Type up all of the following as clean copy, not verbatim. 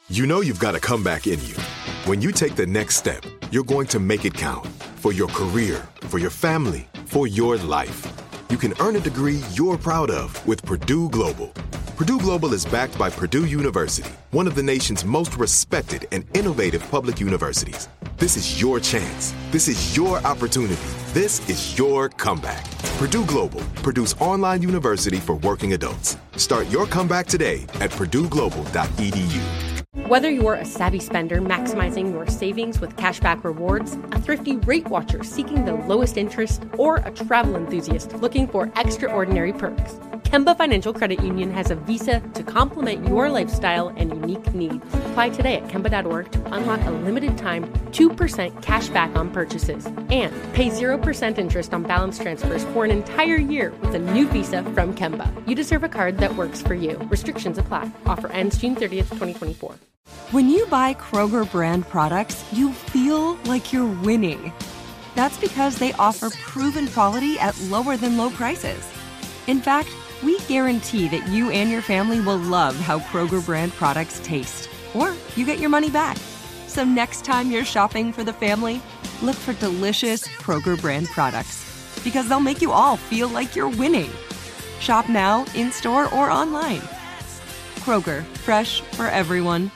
You know you've got a comeback in you. When you take the next step, you're going to make it count. For your career, for your family, for your life. You can earn a degree you're proud of with Purdue Global. Purdue Global is backed by Purdue University, one of the nation's most respected and innovative public universities. This is your chance. This is your opportunity. This is your comeback. Purdue Global, Purdue's online university for working adults. Start your comeback today at purdueglobal.edu. Whether you're a savvy spender maximizing your savings with cashback rewards, a thrifty rate watcher seeking the lowest interest, or a travel enthusiast looking for extraordinary perks, Kemba Financial Credit Union has a visa to complement your lifestyle and unique needs. Apply today at Kemba.org to unlock a limited time 2% cash back on purchases and pay 0% interest on balance transfers for an entire year with a new visa from Kemba. You deserve a card that works for you. Restrictions apply. Offer ends June 30th, 2024. When you buy Kroger brand products, you feel like you're winning. That's because they offer proven quality at lower than low prices. In fact, we guarantee that you and your family will love how Kroger brand products taste, or you get your money back. So next time you're shopping for the family, look for delicious Kroger brand products, because they'll make you all feel like you're winning. Shop now, in-store, or online. Kroger, fresh for everyone.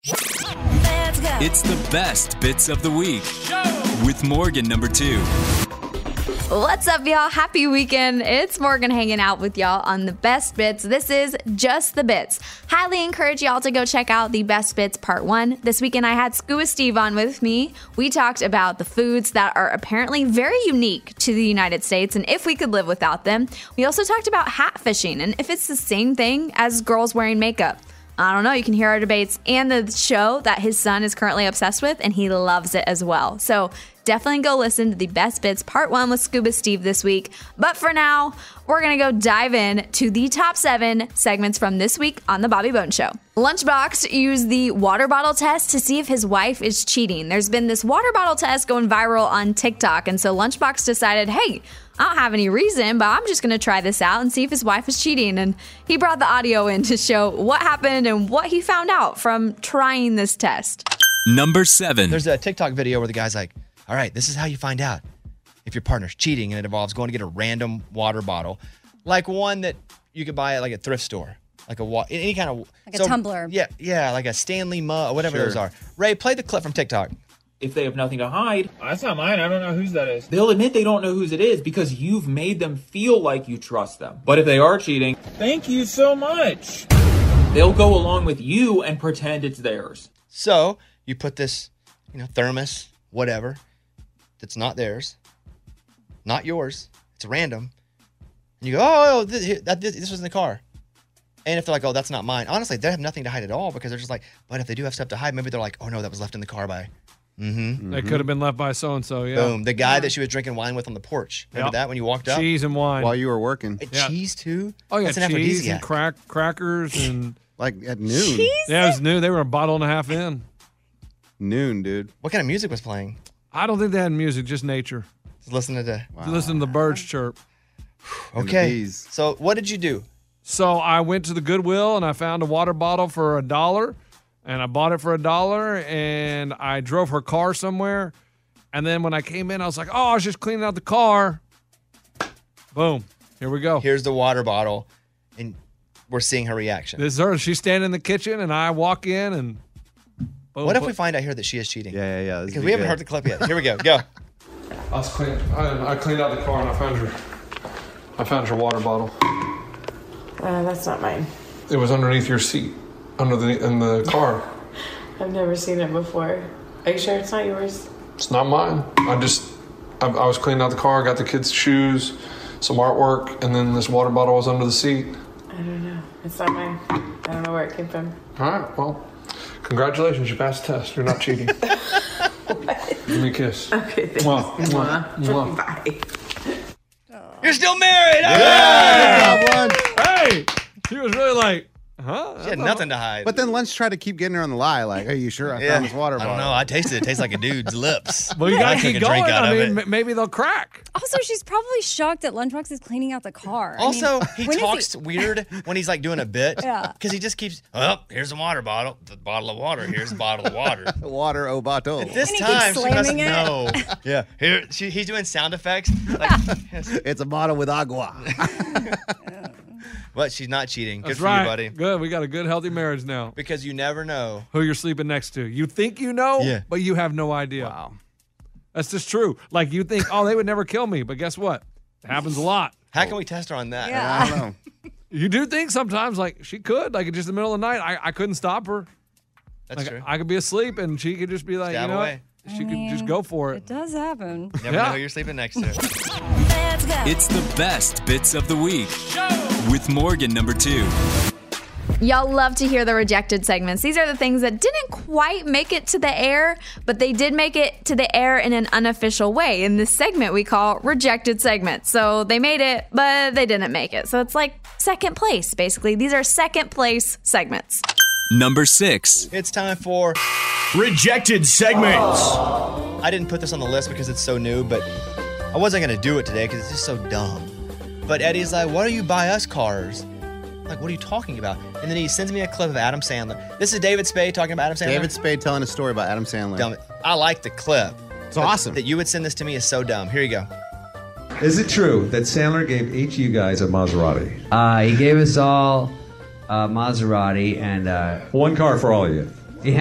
It's the best bits of the week with Morgan number 2. What's up, y'all? Happy weekend. It's Morgan hanging out with y'all on the best bits. This is Just the Bits. Highly encourage y'all to go check out the best bits part 1. This weekend I had Scuba Steve on with me. We talked about the foods that are apparently very unique to the United States and if we could live without them. We also talked about hat fishing and if it's the same thing as girls wearing makeup. I don't know. You can hear our debates and the show that his son is currently obsessed with, and he loves it as well. So definitely go listen to the Best Bits Part 1 with Scuba Steve this week. But for now, we're going to go dive in to the top 7 segments from this week on The Bobby Bones Show. Lunchbox used the water bottle test to see if his wife is cheating. There's been this water bottle test going viral on TikTok, and so Lunchbox decided, hey, I don't have any reason, but I'm just going to try this out and see if his wife is cheating. And he brought the audio in to show what happened and what he found out from trying this test. Number 7. There's a TikTok video where the guy's like, all right, this is how you find out if your partner's cheating, and it involves going to get a random water bottle, like one that you could buy at like a thrift store, like any kind of... Like a tumbler. Yeah, like a Stanley mug or whatever those are. Ray, play the clip from TikTok. If they have nothing to hide, that's not mine. I don't know whose that is. They'll admit they don't know whose it is because you've made them feel like you trust them. But if they are cheating, thank you so much. They'll go along with you and pretend it's theirs. So you put this, thermos, whatever, that's not theirs, not yours. It's random. And you go, this was in the car. And if they're like, oh, that's not mine. Honestly, they have nothing to hide at all because they're just like, but if they do have stuff to hide, maybe they're like, oh no, that was left in the car by... Mm-hmm. It could have been left by so-and-so, yeah. Boom. The guy that she was drinking wine with on the porch. Remember that when you walked up? Cheese and wine. While you were working. Cheese, too? Oh, yeah, That's an cheese and aphrodisiac. crackers and... Like at noon. Cheese? Yeah, it was noon. They were a bottle and a half in. Noon, dude. What kind of music was playing? I don't think they had music, just nature. Just listening to... Listen to the birds chirp. Okay. So what did you do? So I went to the Goodwill and I found a water bottle for $1. And I bought it for $1, and I drove her car somewhere. And then when I came in, I was like, oh, I was just cleaning out the car. Boom. Here we go. Here's the water bottle, and we're seeing her reaction. This is her. She's standing in the kitchen, and I walk in, and boom. What if we find out here that she is cheating? Yeah. Because we haven't heard the clip yet. Here we go. Go. I cleaned out the car, and I found your water bottle. That's not mine. It was underneath your seat. In the car. I've never seen it before. Are you sure it's not yours? It's not mine. I was cleaning out the car, got the kids' shoes, some artwork, and then this water bottle was under the seat. I don't know. It's not mine. I don't know where it came from. All right, well, congratulations. You passed the test. You're not cheating. Give me a kiss. Okay, thanks. Mwah. Bye. You're still married! Yeah! Hey! She was really like, huh? Huh? She had nothing to hide. But then Lunch tried to keep getting her on the lie. Like, are you sure I found this water I bottle? don't know. I tasted it. It tastes like a dude's lips. Well, you I gotta took keep a going. drink out I of mean, it. maybe they'll crack. Also, she's probably shocked that Lunchbox is cleaning out the car. Also, he he talks weird when he's like doing a bit. Yeah. Because he just keeps, oh, here's a water bottle. The bottle of water. Here's a bottle of water. Water au bateau. At this And he time, keeps she must slamming it. know. Yeah. Here, he's doing sound effects. Like, It's a bottle with agua. but she's not cheating. Good That's for right. you, buddy. Good. We got a good, healthy marriage now. Because you never know. Who you're sleeping next to. You think you know, Yeah. but you have no idea. Wow. That's just true. Like you think, oh, they would never kill me. But guess what? It happens a lot. How can we test her on that? Yeah. I don't know. You do think sometimes, like, she could. Like, just in the middle of the night, I couldn't stop her. That's Like, true. I could be asleep and she could just be like, Stab you know away. what? She could just go for it. It does happen. Never Yeah. know who you're sleeping next to. It's the best bits of the week with Morgan number 2. Y'all love to hear the rejected segments. These are the things that didn't quite make it to the air, but they did make it to the air in an unofficial way. In this segment, we call rejected segments. So they made it, but they didn't make it. So it's like second place, basically. These are second place segments. Number 6. It's time for Rejected segments. I didn't put this on the list because it's so new, but I wasn't going to do it today because it's just so dumb. But Eddie's like, why do you buy us cars? I'm like, what are you talking about? And then he sends me a clip of Adam Sandler. This is David Spade talking about Adam Sandler. David Spade telling a story about Adam Sandler. Dumb. I like the clip. It's awesome. That you would send this to me is so dumb. Here you go. Is it true that Sandler gave each of you guys a Maserati? He gave us all a Maserati and One car for all of you.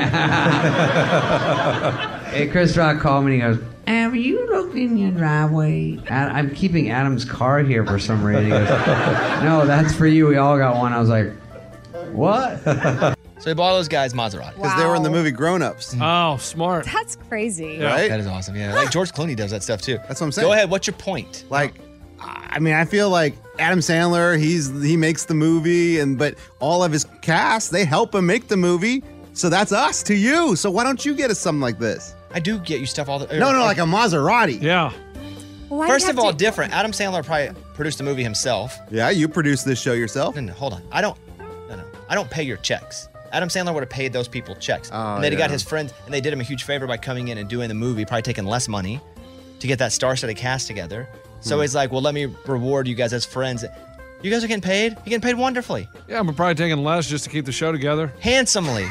yeah. Hey, Chris Rock called me and he goes, "Have you looked in your driveway? I'm keeping Adam's car here for some reason." He goes, "No, that's for you. We all got one." I was like, "What?" So he bought those guys Maserati. Because they were in the movie Grown Ups. Oh, smart. That's crazy. Right? That is awesome. Yeah. Like George Clooney does that stuff too. That's what I'm saying. Go ahead. What's your point? Like, I mean, I feel like Adam Sandler, he makes the movie, but all of his cast, they help him make the movie. So that's us to you. So why don't you get us something like this? I do get you stuff all the No, like a Maserati. Yeah. Why do you First have of all, to- different. Adam Sandler probably produced the movie himself. Yeah, you produced this show yourself. No, hold on. I don't pay your checks. Adam Sandler would have paid those people checks. Oh, And then he got yeah. his friends, and they did him a huge favor by coming in and doing the movie, probably taking less money to get that star-studded cast together. So he's like, well, let me reward you guys as friends. You guys are getting paid? You're getting paid wonderfully. Yeah, I'm probably taking less just to keep the show together. Handsomely.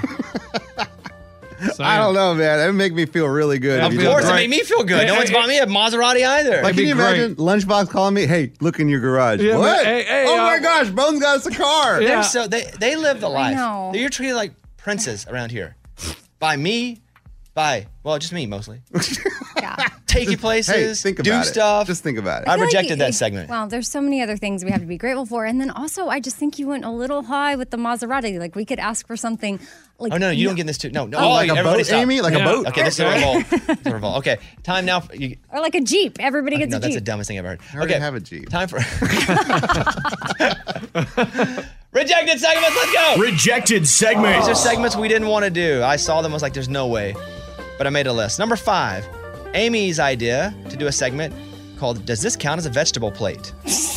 I don't know, man. That would make me feel really good. Yeah, if you Of did course, that. it made me feel good. No one's bought me a Maserati either. Like, can you imagine Lunchbox calling me, "Hey, look in your garage"? Yeah, what? but hey, oh my gosh, Bones got us a car. They're so they live the life. know. You're treated like princes around here. By me, just me mostly. Take you places, Hey, think do about it. stuff. Just think about it. I feel like rejected you- that segment. Well, there's so many other things we have to be grateful for. And then also, I just think you went a little high with the Maserati. Like, we could ask for something like... Oh, no, you don't get this too. No, no. Oh, like a everybody boat, stop. Amy? Like a boat? Okay, this is a revolt. It's a revolt. Okay, time now. Or like a Jeep. Everybody gets No, a that's the Jeep. dumbest thing I've ever heard. I already Okay, have a Jeep. time for rejected segments. Let's go. Rejected segments. These are segments we didn't want to do. I saw them. I was like, "There's no way," but I made a list. Number 5, Amy's idea to do a segment called "Does this count as a vegetable plate?"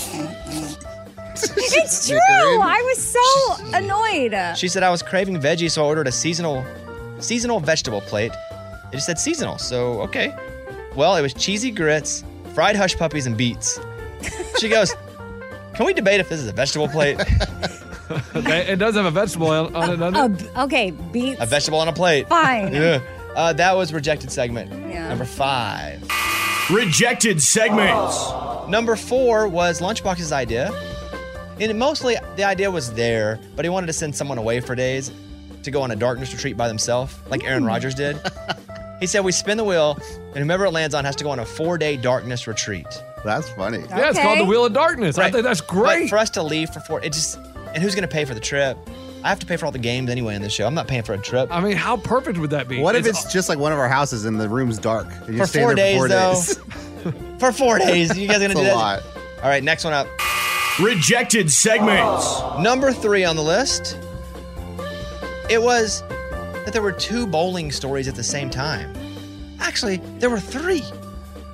It's true. I was so annoyed. She said I was craving veggies, so I ordered a seasonal vegetable plate. It just said seasonal, so okay. Well, it was cheesy grits, fried hush puppies, and beets. She goes, "Can we debate if this is a vegetable plate?" It does have a vegetable on it, doesn't it? Okay, beets. A vegetable on a plate. Fine. Yeah. That was rejected segment. Yeah. Number 5. Rejected segments. Number 4 was Lunchbox's idea. And mostly the idea was there, but he wanted to send someone away for days to go on a darkness retreat by themselves, like Aaron Rodgers did. He said, we spin the wheel, and whomever it lands on has to go on a 4-day darkness retreat. That's funny. Yeah, it's called the Wheel of Darkness. I think that's But great. for us to leave for 4, and who's going to pay for the trip? I have to pay for all the games anyway in this show. I'm not paying for a trip. I mean, how perfect would that be? What if it's just like one of our houses and the room's dark? And you For stay 4 there days, for 4 though. days. For 4 days. You guys going to That's do a that? lot. All right, next one up. Rejected segments. Number 3 on the list. It was that there were 2 bowling stories at the same time. Actually, there were 3.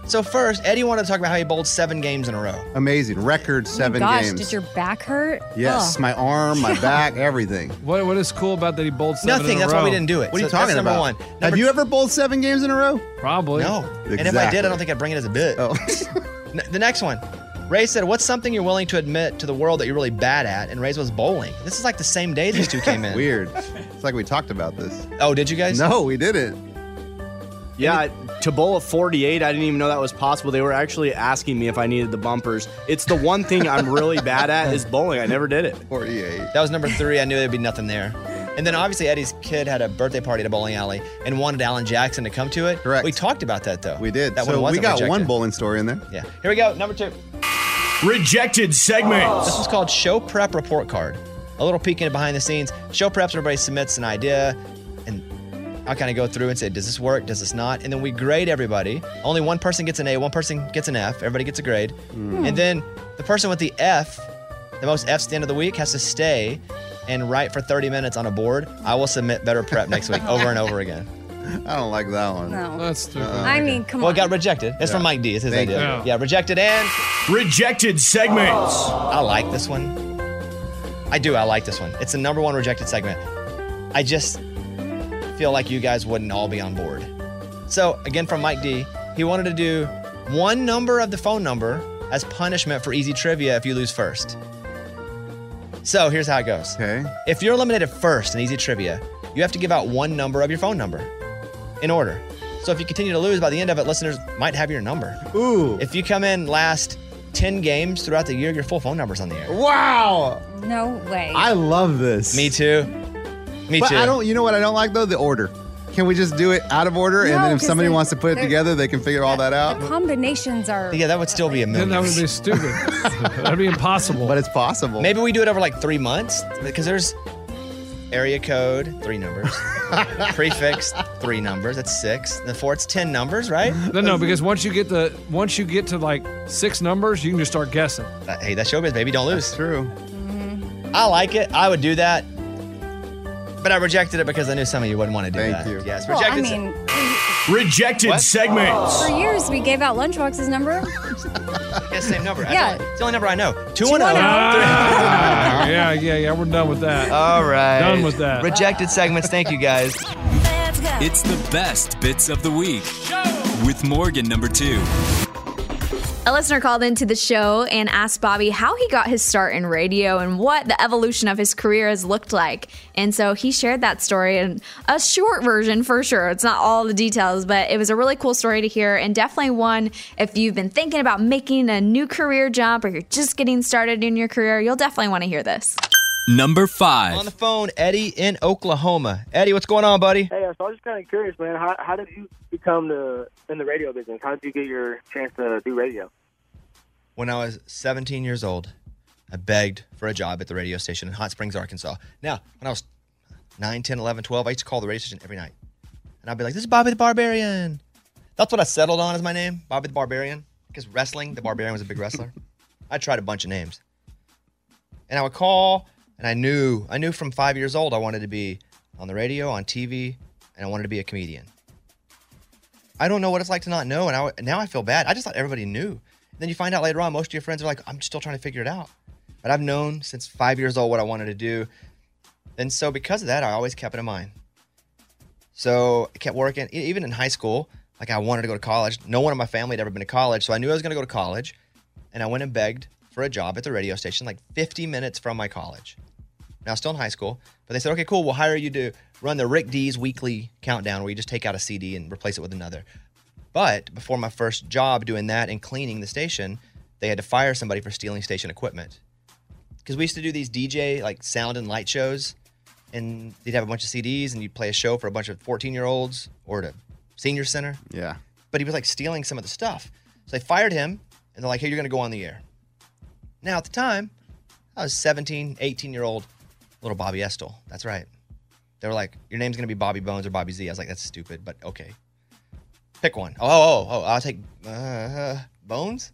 So first, Eddie wanted to talk about how he bowled 7 games in a row. Amazing. Record 7 Gosh, games. did your back hurt? Yes, Ugh. my arm, my back, everything. What is cool about that he bowled 7 Nothing. in a That's row? why we didn't do it. What are you So that's talking number about? one. Have you ever bowled 7 games in a row? Probably. No. And if I did, Exactly. I don't think I'd bring it as a bit. Oh. The next one. Ray said, what's something you're willing to admit to the world that you're really bad at? And Ray's was bowling. This is like the same day these two came in. Weird. It's like we talked about this. Oh, did you guys? No, we didn't. Yeah, to bowl a 48, I didn't even know that was possible. They were actually asking me if I needed the bumpers. It's the one thing I'm really bad at is bowling. I never did it. 48. That was number 3. I knew there'd be nothing there. And then obviously Eddie's kid had a birthday party at a bowling alley and wanted Alan Jackson to come to it. Correct. We talked about that though. We did. That So one we wasn't got rejected. one bowling story in there. Yeah. Here we go. Number 2. Rejected segments. This was called Show Prep Report Card. A little peek in behind the scenes. Show Preps, everybody submits an idea, and I kind of go through and say, does this work? Does this not? And then we grade everybody. Only one person gets an A, one person gets an F. Everybody gets a grade. And then the person with the F, the most Fs at the end of the week, has to stay and write for 30 minutes on a board. I will submit better prep next week over and over again. I don't like that one. No. That's stupid. I mean, come Well, on. it got rejected. It's from Mike D. It's his Thank idea. you. Yeah, rejected and Rejected segments. I like this one. I do. I like this one. It's the number 1 rejected segment. I just feel like you guys wouldn't all be on board. So, again, from Mike D, he wanted to do one number of the phone number as punishment for easy trivia if you lose first. So, here's how it goes. Okay. If you're eliminated first in easy trivia, you have to give out one number of your phone number in order. So, if you continue to lose by the end of it, listeners might have your number. Ooh. If you come in last 10 games throughout the year, your full phone number's on the air. Wow. No way. I love this. Me too. Me But too. I don't, you know what I don't like though? The order. Can we just do it out of order? And No, then if 'cause somebody then wants to put it they're- together, they can figure all that out? The combinations are. Yeah, that would still be a Then million. that would be stupid. That'd be impossible. But it's possible. Maybe we do it over like 3 months because there's area code, 3 numbers. Prefix, 3 numbers. That's 6. And the 4, it's 10 numbers, right? No, because once you get to like 6 numbers, you can just start guessing. Hey, that's showbiz, baby. Don't lose. That's true. I like it. I would do that. But I rejected it because I knew some of you wouldn't want to do Thank that. you. Yes, Well, I rejected. mean, Rejected What? segments. for years we gave out Lunchbox's number. Yeah, same number. Yeah. It's the only number I know. 210. Yeah, we're done with that. All right. Done with that. Rejected segments. Thank you, guys. It's the best bits of the week with Morgan number 2. A listener called into the show and asked Bobby how he got his start in radio and what the evolution of his career has looked like. And so he shared that story in a short version for sure. It's not all the details, but it was a really cool story to hear and definitely one if you've been thinking about making a new career jump or you're just getting started in your career, you'll definitely want to hear this. Number 5. On the phone, Eddie in Oklahoma. Eddie, what's going on, buddy? Hey, so I was just kind of curious, man. How did you become in the radio business? How did you get your chance to do radio? When I was 17 years old, I begged for a job at the radio station in Hot Springs, Arkansas. Now, when I was 9, 10, 11, 12, I used to call the radio station every night. And I'd be like, this is Bobby the Barbarian. That's what I settled on as my name, Bobby the Barbarian. Because wrestling, the Barbarian was a big wrestler. I tried a bunch of names. And I would call, and I knew from 5 years old I wanted to be on the radio, on TV, and I wanted to be a comedian. I don't know what it's like to not know, and now I feel bad. I just thought everybody knew. Then you find out later on, most of your friends are like, I'm still trying to figure it out. But I've known since 5 years old what I wanted to do. And so because of that, I always kept it in mind. So I kept working, even in high school, like I wanted to go to college. No one in my family had ever been to college, so I knew I was going to go to college. And I went and begged for a job at the radio station, like 50 minutes from my college. Now, still in high school, but they said, okay, cool, we'll hire you to run the Rick D's weekly countdown where you just take out a CD and replace it with another. But before my first job doing that and cleaning the station, they had to fire somebody for stealing station equipment. Because we used to do these DJ, like sound and light shows, and they'd have a bunch of CDs and you'd play a show for a bunch of 14-year-olds or at a senior center. Yeah. But he was like stealing some of the stuff. So they fired him and they're like, hey, you're going to go on the air. Now, at the time, I was 17, 18-year-old little Bobby Estill. That's right. They were like, your name's going to be Bobby Bones or Bobby Z. I was like, that's stupid, but okay. Pick one. Oh, I'll take Bones?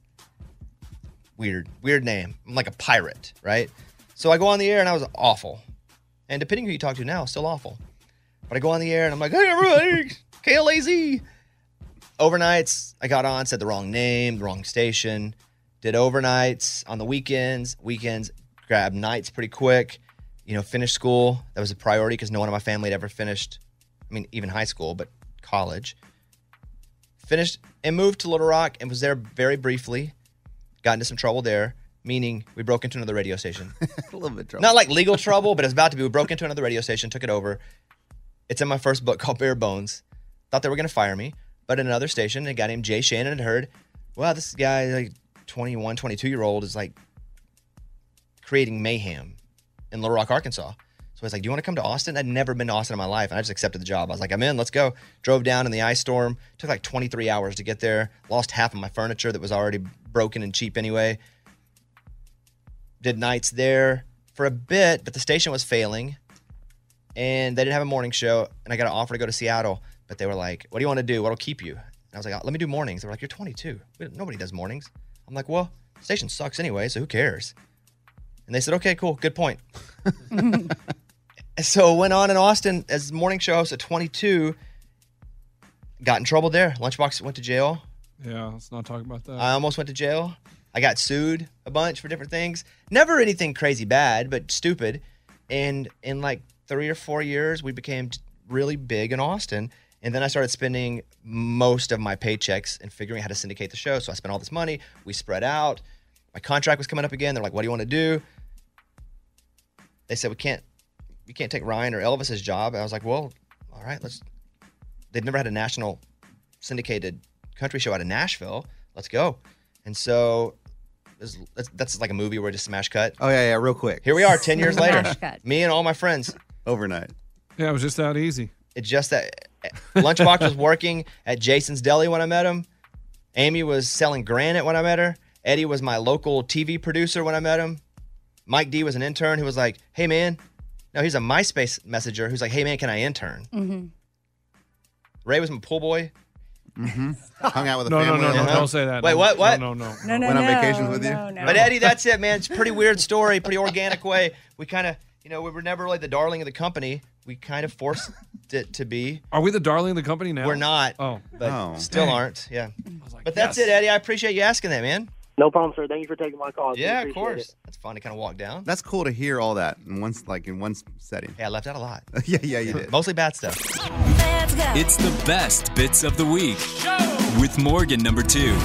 Weird name. I'm like a pirate, right? So I go on the air and I was awful. And depending who you talk to now, still awful. But I go on the air and I'm like, hey, everybody, KLAZ. overnights, I got on, said the wrong name, the wrong station. Did overnights on the weekends. Weekends, grabbed nights pretty quick. Finished school. That was a priority because no one in my family had ever finished. I mean, even high school, but college. Finished and moved to Little Rock and was there very briefly. Got into some trouble there, meaning we broke into another radio station. A little bit of trouble. Not like legal trouble, but it was about to be. We broke into another radio station, took it over. It's in my first book called Bare Bones. Thought they were going to fire me. But in another station, a guy named Jay Shannon had heard, wow, this guy, like 21, 22-year-old, is like creating mayhem in Little Rock, Arkansas. So I was like, do you want to come to Austin? I'd never been to Austin in my life. And I just accepted the job. I was like, I'm in, let's go. Drove down in the ice storm. Took like 23 hours to get there. Lost half of my furniture that was already broken and cheap anyway. Did nights there for a bit, but the station was failing. And they didn't have a morning show. And I got an offer to go to Seattle. But they were like, what do you want to do? What'll keep you? And I was like, let me do mornings. They were like, you're 22. Nobody does mornings. I'm like, well, the station sucks anyway, so who cares? And they said, okay, cool, good point. So went on in Austin as morning show host at 22. Got in trouble there. Lunchbox went to jail. Yeah, let's not talk about that. I almost went to jail. I got sued a bunch for different things. Never anything crazy bad, but stupid. And in like 3 or 4 years, we became really big in Austin. And then I started spending most of my paychecks and figuring out how to syndicate the show. So I spent all this money. We spread out. My contract was coming up again. They're like, what do you want to do? They said, we can't take Ryan or Elvis's job. And I was like, well, all right, they've never had a national syndicated country show out of Nashville. Let's go. And so that's like a movie where just smash cut. Oh, yeah, real quick. Here we are 10 years later. Smash cut. Me and all my friends. Overnight. Yeah, it was just that easy. It's just that Lunchbox was working at Jason's Deli when I met him. Amy was selling granite when I met her. Eddie was my local TV producer when I met him. Mike D was an intern who was like, hey, man. No, he's a MySpace messenger who's like, hey, man, can I intern? Mm-hmm. Ray was my pool boy. Mm-hmm. Hung out with the No, family. no, don't say that. Wait, No, what? No. No, Went on vacations with you? No. But Eddie, that's it, man. It's a pretty weird story, pretty organic way. We kind of, we were never really the darling of the company. We kind of forced it to be. Are we the darling of the company now? We're not. Oh. But still aren't. Yeah. Like, but that's yes. it, Eddie. I appreciate you asking that, man. No problem, sir. Thank you for taking my call. Yeah, of Appreciate course. it. That's fun to kind of walk down. That's cool to hear all that in one setting. Yeah, I left out a lot. yeah, you did. Mostly bad stuff. It's the best bits of the week with Morgan number 2.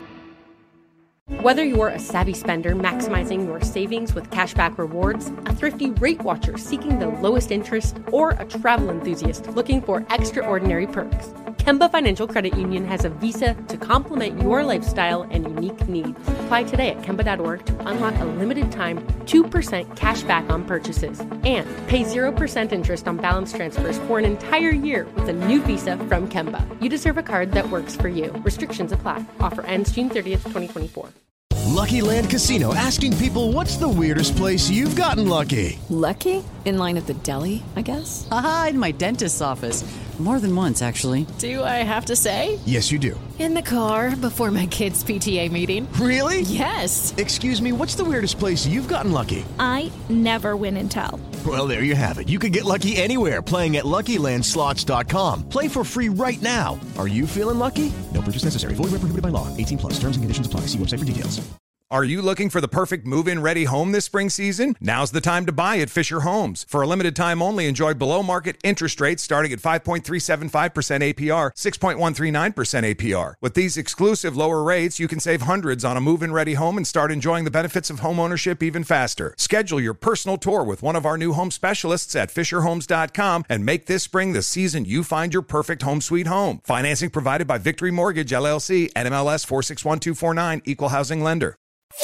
Whether you're a savvy spender maximizing your savings with cashback rewards, a thrifty rate watcher seeking the lowest interest, or a travel enthusiast looking for extraordinary perks, Kemba Financial Credit Union has a visa to complement your lifestyle and unique needs. Apply today at Kemba.org to unlock a limited time 2% cash back on purchases and pay 0% interest on balance transfers for an entire year with a new visa from Kemba. You deserve a card that works for you. Restrictions apply. Offer ends June 30th, 2024. Lucky Land Casino, asking people, what's the weirdest place you've gotten lucky? Lucky? In line at the deli, I guess? Aha, in my dentist's office. More than once, actually. Do I have to say? Yes, you do. In the car before my kids' PTA meeting. Really? Yes. Excuse me, what's the weirdest place you've gotten lucky? I never win and tell. Well, there you have it. You can get lucky anywhere, playing at LuckyLandSlots.com. Play for free right now. Are you feeling lucky? No purchase necessary. Void where prohibited by law. 18+. Terms and conditions apply. See website for details. Are you looking for the perfect move-in ready home this spring season? Now's the time to buy at Fisher Homes. For a limited time only, enjoy below-market interest rates starting at 5.375% APR, 6.139% APR. With these exclusive lower rates, you can save hundreds on a move-in ready home and start enjoying the benefits of home ownership even faster. Schedule your personal tour with one of our new home specialists at FisherHomes.com and make this spring the season you find your perfect home sweet home. Financing provided by Victory Mortgage, LLC, NMLS 461249, Equal Housing Lender.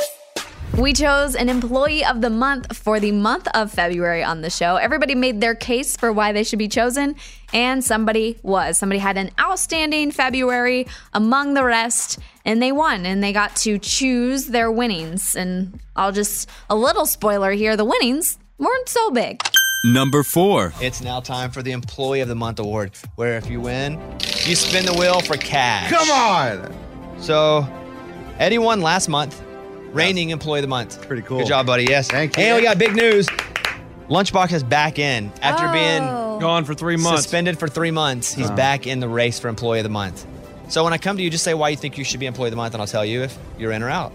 We chose an employee of the month for the month of February on the show. Everybody made their case for why they should be chosen, and somebody was. Somebody had an outstanding February among the rest, and they won, and they got to choose their winnings. And a little spoiler here, the winnings weren't so big. Number 4. It's now time for the Employee of the Month award, where if you win, you spin the wheel for cash. Come on! So, Eddie won last month. Reigning Employee of the Month. Pretty cool. Good job, buddy. Yes. Thank you. And we got big news. Lunchbox is back in. After being Gone for 3 months. suspended for 3 months, he's back in the race for Employee of the Month. So when I come to you, just say why you think you should be Employee of the Month, and I'll tell you if you're in or out.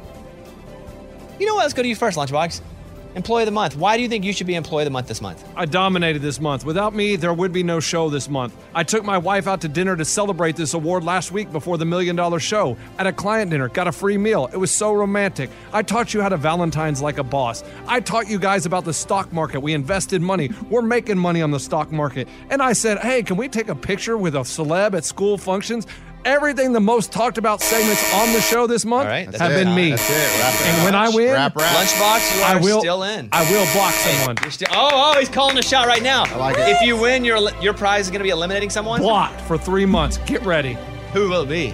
You know what? Let's go to you first, Lunchbox. Employee of the Month. Why do you think you should be Employee of the Month this month? I dominated this month. Without me, there would be no show this month. I took my wife out to dinner to celebrate this award last week before the $1 Million Show. At a client dinner, got a free meal. It was so romantic. I taught you how to Valentine's like a boss. I taught you guys about the stock market. We invested money. We're making money on the stock market. And I said, hey, can we take a picture with a celeb at school functions? Everything the most talked about segments on the show this month have been me. That's it. Wrap it And up. when I win, Lunchbox, you are still in. I will block someone. You're still. Oh, he's calling a shot right now. I like it. If you win, your prize is going to be eliminating someone. Blocked for 3 months. Get ready. Who will it be?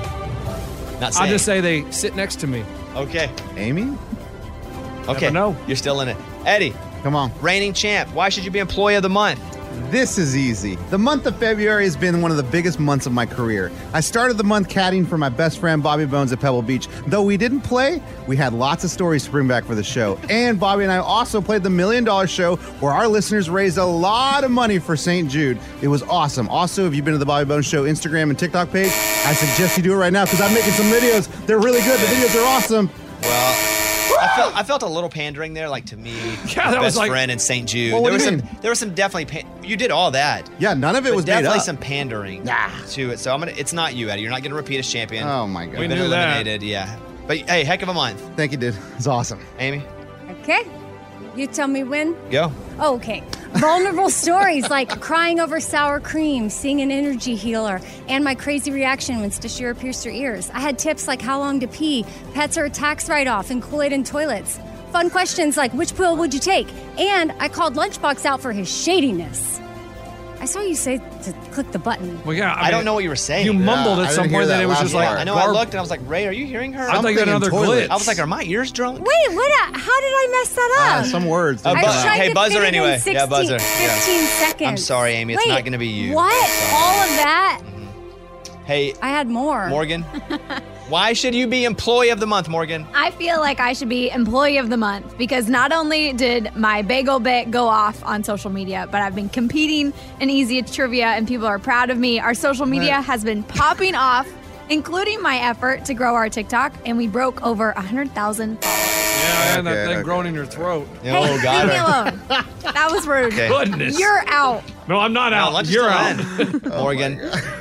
Not saying. I'll just say they sit next to me. Okay. Amy? Okay. know. You're still in it. Eddie. Come on. Reigning champ. Why should you be Employee of the Month? This is easy. The month of February has been one of the biggest months of my career. I started the month caddying for my best friend Bobby Bones at Pebble Beach. Though we didn't play, we had lots of stories to bring back for the show. And Bobby and I also played the $1 Million Show, where our listeners raised a lot of money for St. Jude. It was awesome. Also, if you've been to the Bobby Bones Show Instagram and TikTok page, I suggest you do it right now because I'm making some videos. They're really good. The videos are awesome. Well, I felt a little pandering there, like to me, Yeah, that best was like- friend in St. Jude. Well, what there do was you some. There was some definitely. You did all that. Yeah, none of it But was made definitely up. some pandering to it. So it's not you, Eddie. You're not going to repeat as champion. Oh, my God. You've been knew that. eliminated. Yeah. But hey, heck of a month. Thank you, dude. It's awesome. Amy, Okay. You tell me when. go. Oh, okay. Vulnerable stories like crying over sour cream, seeing an energy healer, and my crazy reaction when Stashira pierced her ears. I had tips like how long to pee, pets are a tax write-off, and Kool-Aid in toilets. Fun questions like which pill would you take? And I called Lunchbox out for his shadiness. I saw you say to click the button. Well, yeah. I don't know what you were saying. You mumbled I at didn't some hear point that that it was last just like. part. I know. I looked and I was like, Ray, are you hearing her? I thought you got another glitch. I was like, are my ears drunk? Wait, what? How did I mess that up? Some words. Oh, didn't I come out. tried hey, to buzzer fit it in anyway. 16, Yeah, buzzer. 15 seconds. I'm sorry, Amy. It's Wait, not going to be you. What? I'm sorry. All of that? Hey, I had more. Morgan, why should you be Employee of the Month, Morgan? I feel like I should be Employee of the Month because not only did my bagel bit go off on social media, but I've been competing in Easy Trivia and people are proud of me. Our social media has been popping off, including my effort to grow our TikTok, and we broke over 100,000 followers. Yeah, and that Okay, thing okay. growing in your throat. Oh, God. Leave me alone. That was rude. Okay. Goodness. You're out. No, I'm not out. Lunch is You're still out. in. Morgan,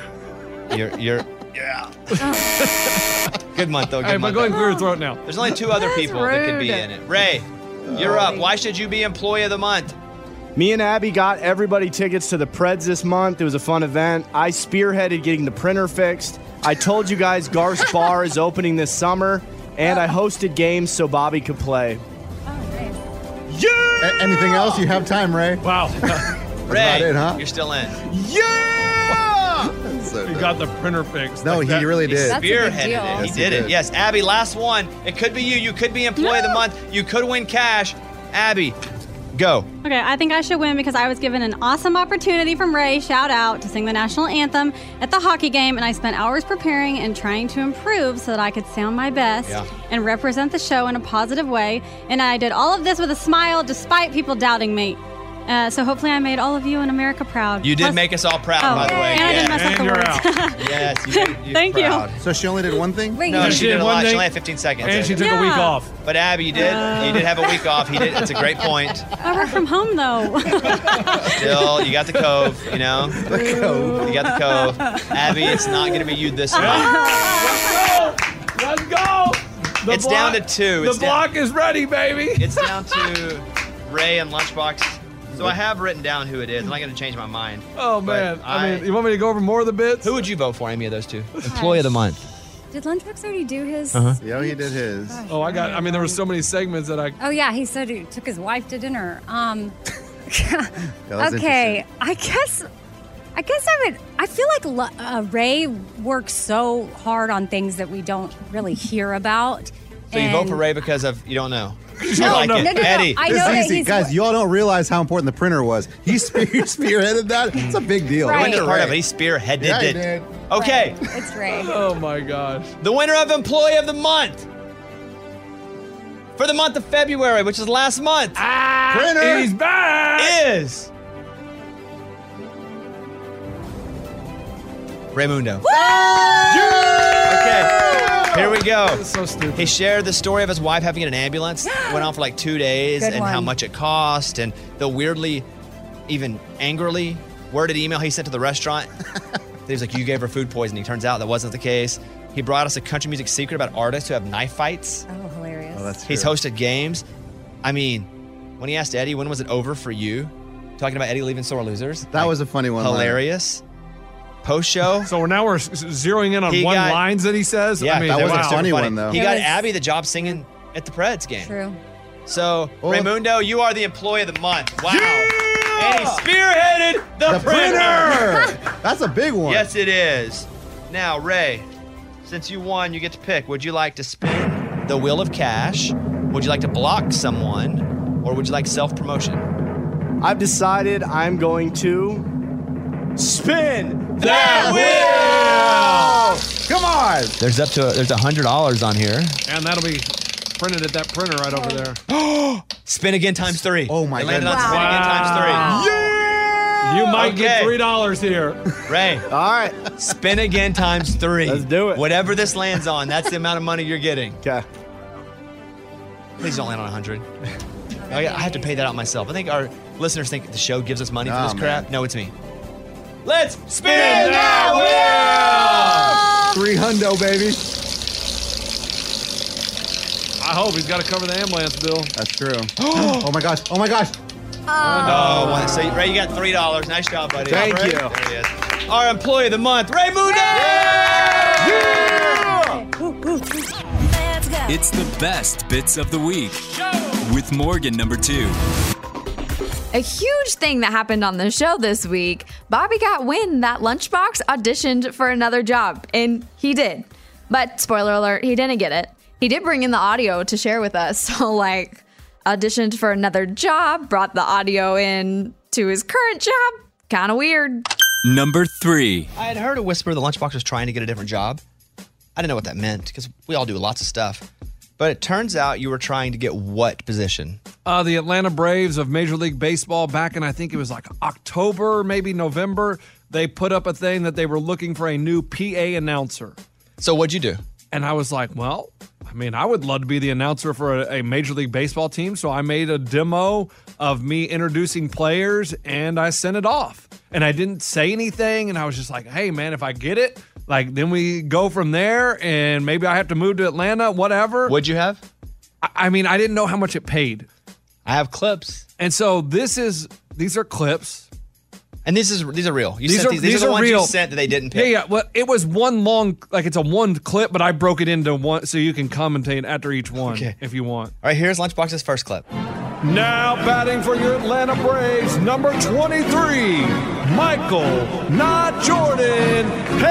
you're good month though. Good Hey, but month. go ahead and clear your throat now. There's only two other That's people that could be rude. in it. Ray, you're up. Why should you be Employee of the Month? Me and Abby got everybody tickets to the Preds this month. It was a fun event. I spearheaded getting the printer fixed. I told you guys Garth's Bar is opening this summer, and I hosted games so Bobby could play. Yeah! Anything else? You have time, Ray. Wow. Ray, about it, huh? you're still in. Yeah! So You got the printer fixed. No, Like he that. really did. That's a good Spearheaded deal. it. He Yes, he did it. did. Yes, Abby, last one. It could be you. You could be Employee of the Month. You could win cash. Abby, go. Okay, I think I should win because I was given an awesome opportunity from Ray, shout out, to sing the national anthem at the hockey game, and I spent hours preparing and trying to improve so that I could sound my best and represent the show in a positive way. And I did all of this with a smile despite people doubting me. So hopefully I made all of you in America proud. You did Plus- make us all proud, Oh, by the way. and I didn't mess up And the you're words. out. Yes, you Thank you. proud. So she only did one thing? Wait, No, you- she did a one lot. She thing, only had 15 seconds. And she took a week Yeah. off. But Abby, you did have a week off. He did. It's a great point. I work from home though. Still, you got the cove, you know? The cove. You got the cove. Abby, it's not going to be you this month. Let's go. The It's down to two. The It's down- block is ready, baby. It's down to Ray and Lunchbox. So I have written down who it is. I'm not going to change my mind. Oh, But man. I mean, you want me to go over more of the bits? Who would you vote for, any of those two? Employee of the Month. Did Lunchbox already do his? Yeah, he did his. Oh, I mean, there were so many segments that I. Oh yeah, he said he took his wife to dinner. That was Okay, I guess I feel like Ray works so hard on things that we don't really hear about. So you vote and- for Ray because of you don't know. No, You like no, it. no, no. Eddie. I This know is that easy. he's Guys, you all don't realize how important the printer was. He spearheaded that. It's a big deal. Right. He wasn't part of it. He spearheaded Yeah, he it. did. Okay. It's Ray. Oh, my gosh. The winner of Employee of the Month for the month of February, which is last month, Printer. He's back. is Raymundo. Yeah! Here we go. That is so stupid. He shared the story of his wife having an ambulance. Went on for like 2 days Good and how one. much it cost and the weirdly, even angrily worded email he sent to the restaurant. He was like, you gave her food poisoning. Turns out that wasn't the case. He brought us a country music secret about artists who have knife fights. Oh, hilarious. Oh, that's He's true. hosted games. I mean, when he asked Eddie, when was it over for you? Talking about Eddie leaving Sore Losers. That was a funny one. Hilarious. Post show. So now we're zeroing in on one lines that he says. Yeah, I mean, that was wow. a funny one, though. He It got was- Abby the job singing at the Preds game. True. So, Oh. Raymundo, you are the employee of the month. Wow. And he spearheaded the printer. That's a big one. Yes, it is. Now, Ray, since you won, you get to pick. Would you like to spin the wheel of cash? Would you like to block someone? Or would you like self-promotion? I've decided I'm going to spin that Come on. There's $100 on here. And that'll be printed at that printer right over there. Spin again times 3. Oh, my It landed on goodness. spin again times 3. Yeah. You might get Okay. $3 here. Ray, All right. spin again times 3. Let's do it. Whatever this lands on, that's the amount of money you're getting. Okay. Please don't land on 100. I have to pay that out myself. I think our listeners think the show gives us money for Oh, this crap. man. No, it's me. Let's spin that wheel! $300, baby. I hope he's got to cover the ambulance bill. That's true. Oh my gosh. Oh my gosh. Oh, well, so Ray, you got $3. Nice job, buddy. Thank you. There he is. Our employee of the month, Ray Mundo! It's the best bits of the week with Morgan number 2. A huge thing that happened on the show this week, Bobby got wind that Lunchbox auditioned for another job, and he did. But spoiler alert, he didn't get it. He did bring in the audio to share with us. So, like, auditioned for another job, brought the audio in to his current job. Kind of weird. Number 3. I had heard a whisper the Lunchbox was trying to get a different job. I didn't know what that meant because we all do lots of stuff. But it turns out you were trying to get what position? The Atlanta Braves of Major League Baseball back in, I think it was like October, maybe November, they put up a thing that they were looking for a new PA announcer. So what'd you do? And I was like, well, I mean, I would love to be the announcer for a Major League Baseball team. So I made a demo of me introducing players and I sent it off. And I didn't say anything. And I was just like, hey, man, if I get it, like, then we go from there and maybe I have to move to Atlanta, whatever. What'd you have? I mean, I didn't know how much it paid. I have clips. And so these are clips. And these are real. You These sent are- these are the ones real. you sent that they didn't pick. Yeah. Well, it was one long, like it's a one clip, but I broke it into one so you can commentate after each one if you want. All right, here's Lunchbox's first clip. Now batting for your Atlanta Braves, number 23, Michael, not Jordan,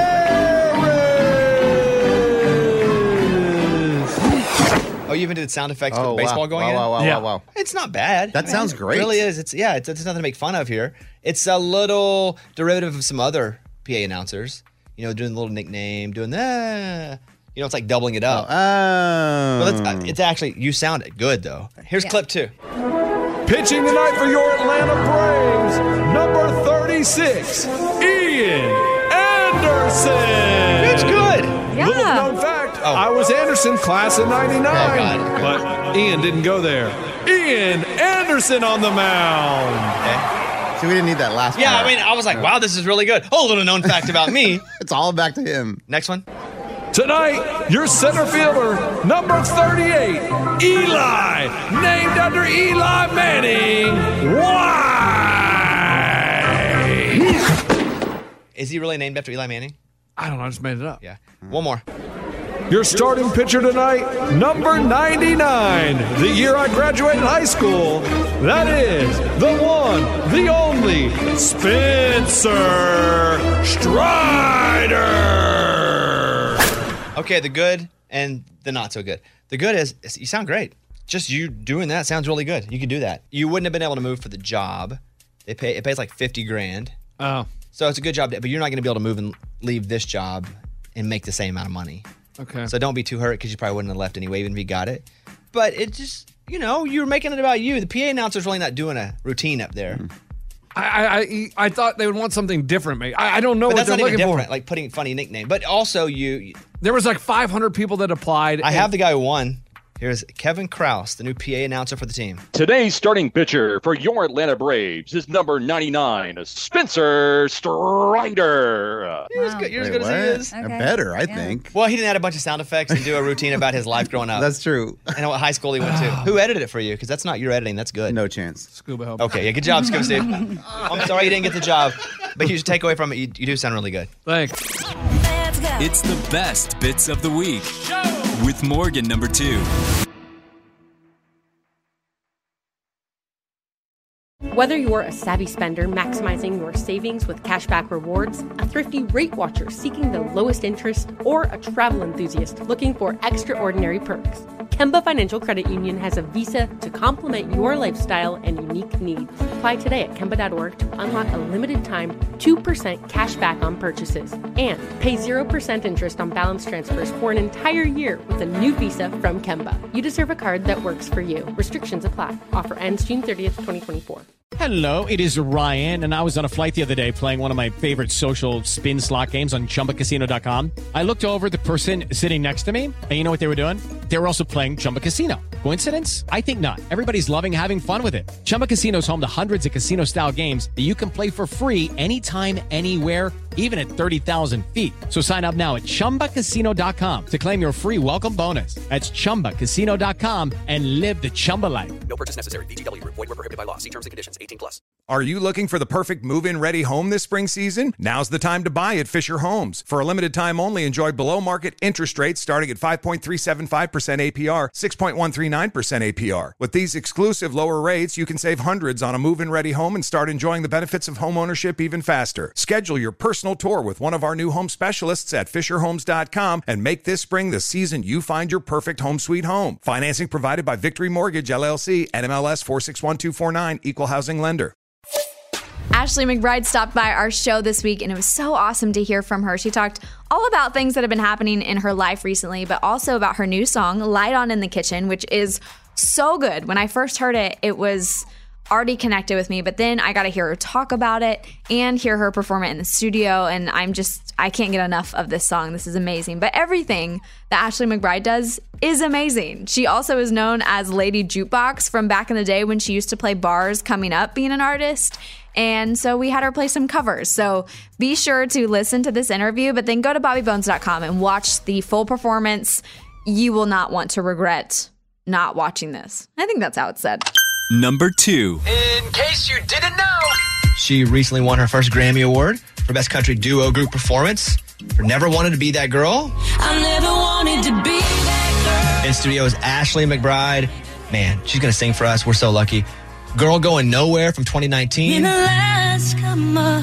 Harris. Oh, you even did sound effects Oh, with baseball wow. going Wow, in? wow, wow, wow. It's not bad. That sounds great. It really is. It's nothing to make fun of here. It's a little derivative of some other PA announcers. You know, doing the little nickname, doing the, you know, it's like doubling it up. But it's actually, you sound good though. Here's clip 2. Pitching tonight for your Atlanta Braves, number 36, Ian Anderson. It's good. Yeah. Little known fact, I was Anderson, class of 99. God. But Ian didn't go there. Ian Anderson on the mound. See, we didn't need that last Yeah, part. I mean, I was like, wow, this is really good. Oh, a little known fact about me. It's all back to him. Next one. Tonight, your center fielder, number 38, Eli, named after Eli Manning. Why? Is he really named after Eli Manning? I don't know, I just made it up. Yeah. One more. Your starting pitcher tonight, number 99, the year I graduated high school. That is the one, the only, Spencer Strider. Okay, the good and the not so good. The good is you sound great. Just you doing that sounds really good. You can do that. You wouldn't have been able to move for the job. It pays like $50,000. Oh. So it's a good job, but you're not going to be able to move and leave this job and make the same amount of money. Okay. So don't be too hurt because you probably wouldn't have left anyway, even if you got it. But it just, you know, you're making it about you. The PA announcer's really not doing a routine up there. I thought they would want something different, mate. I don't know But what that's they're not even looking different, for. like putting funny nickname. But also There was like 500 people that applied. I have the guy who won. Here's Kevin Krause, the new PA announcer for the team. Today's starting pitcher for your Atlanta Braves is number 99, Spencer Strider. You're as good as he is. Better, I think. Well, he didn't add a bunch of sound effects and do a routine about his life growing up. That's true. And what high school he went to. Who edited it for you? Because that's not your editing. That's good. No chance. Scuba help. Okay, yeah, good job, Scuba Steve. I'm sorry you didn't get the job, but you should take away from it. You do sound really good. Thanks. It's the best bits of the week with Morgan number 2. Whether you're a savvy spender maximizing your savings with cashback rewards, a thrifty rate watcher seeking the lowest interest, or a travel enthusiast looking for extraordinary perks, Kemba Financial Credit Union has a visa to complement your lifestyle and unique needs. Apply today at Kemba.org to unlock a limited-time 2% cash back on purchases and pay 0% interest on balance transfers for an entire year with a new visa from Kemba. You deserve a card that works for you. Restrictions apply. Offer ends June 30th, 2024. Hello, it is Ryan, and I was on a flight the other day playing one of my favorite social spin slot games on ChumbaCasino.com. I looked over at the person sitting next to me, and you know what they were doing? They were also playing Chumba Casino. Coincidence? I think not. Everybody's loving having fun with it. Chumba Casino is home to hundreds of casino-style games that you can play for free anytime, anywhere, even at 30,000 feet. So sign up now at ChumbaCasino.com to claim your free welcome bonus. That's ChumbaCasino.com and live the Chumba life. No purchase necessary. VGW Group. Void where prohibited by law. See terms and conditions. 18+. Are you looking for the perfect move-in ready home this spring season? Now's the time to buy at Fisher Homes. For a limited time only, enjoy below-market interest rates starting at 5.375% APR, 6.139% APR. With these exclusive lower rates, you can save hundreds on a move-in ready home and start enjoying the benefits of home ownership even faster. Schedule your personal tour with one of our new home specialists at FisherHomes.com and make this spring the season you find your perfect home sweet home. Financing provided by Victory Mortgage, LLC, NMLS 461249, Equal Housing Lender. Ashley McBryde stopped by our show this week, and it was so awesome to hear from her. She talked all about things that have been happening in her life recently, but also about her new song, Light On in the Kitchen, which is so good. When I first heard it, it was already connected with me, but then I got to hear her talk about it and hear her perform it in the studio, and I can't get enough of this song. This is amazing. But everything that Ashley McBryde does is amazing. She also is known as Lady Jukebox from back in the day when she used to play bars coming up being an artist. And so we had her play some covers. So be sure to listen to this interview, but then go to BobbyBones.com and watch the full performance. You will not want to regret not watching this. I think that's how it's said. Number 2. In case you didn't know, she recently won her first Grammy Award for Best Country Duo Group Performance for Never Wanted to Be That Girl. I never wanted to be that girl. In studio is Ashley McBryde. Man, she's going to sing for us. We're so lucky. Girl Going Nowhere from 2019. When the lights come up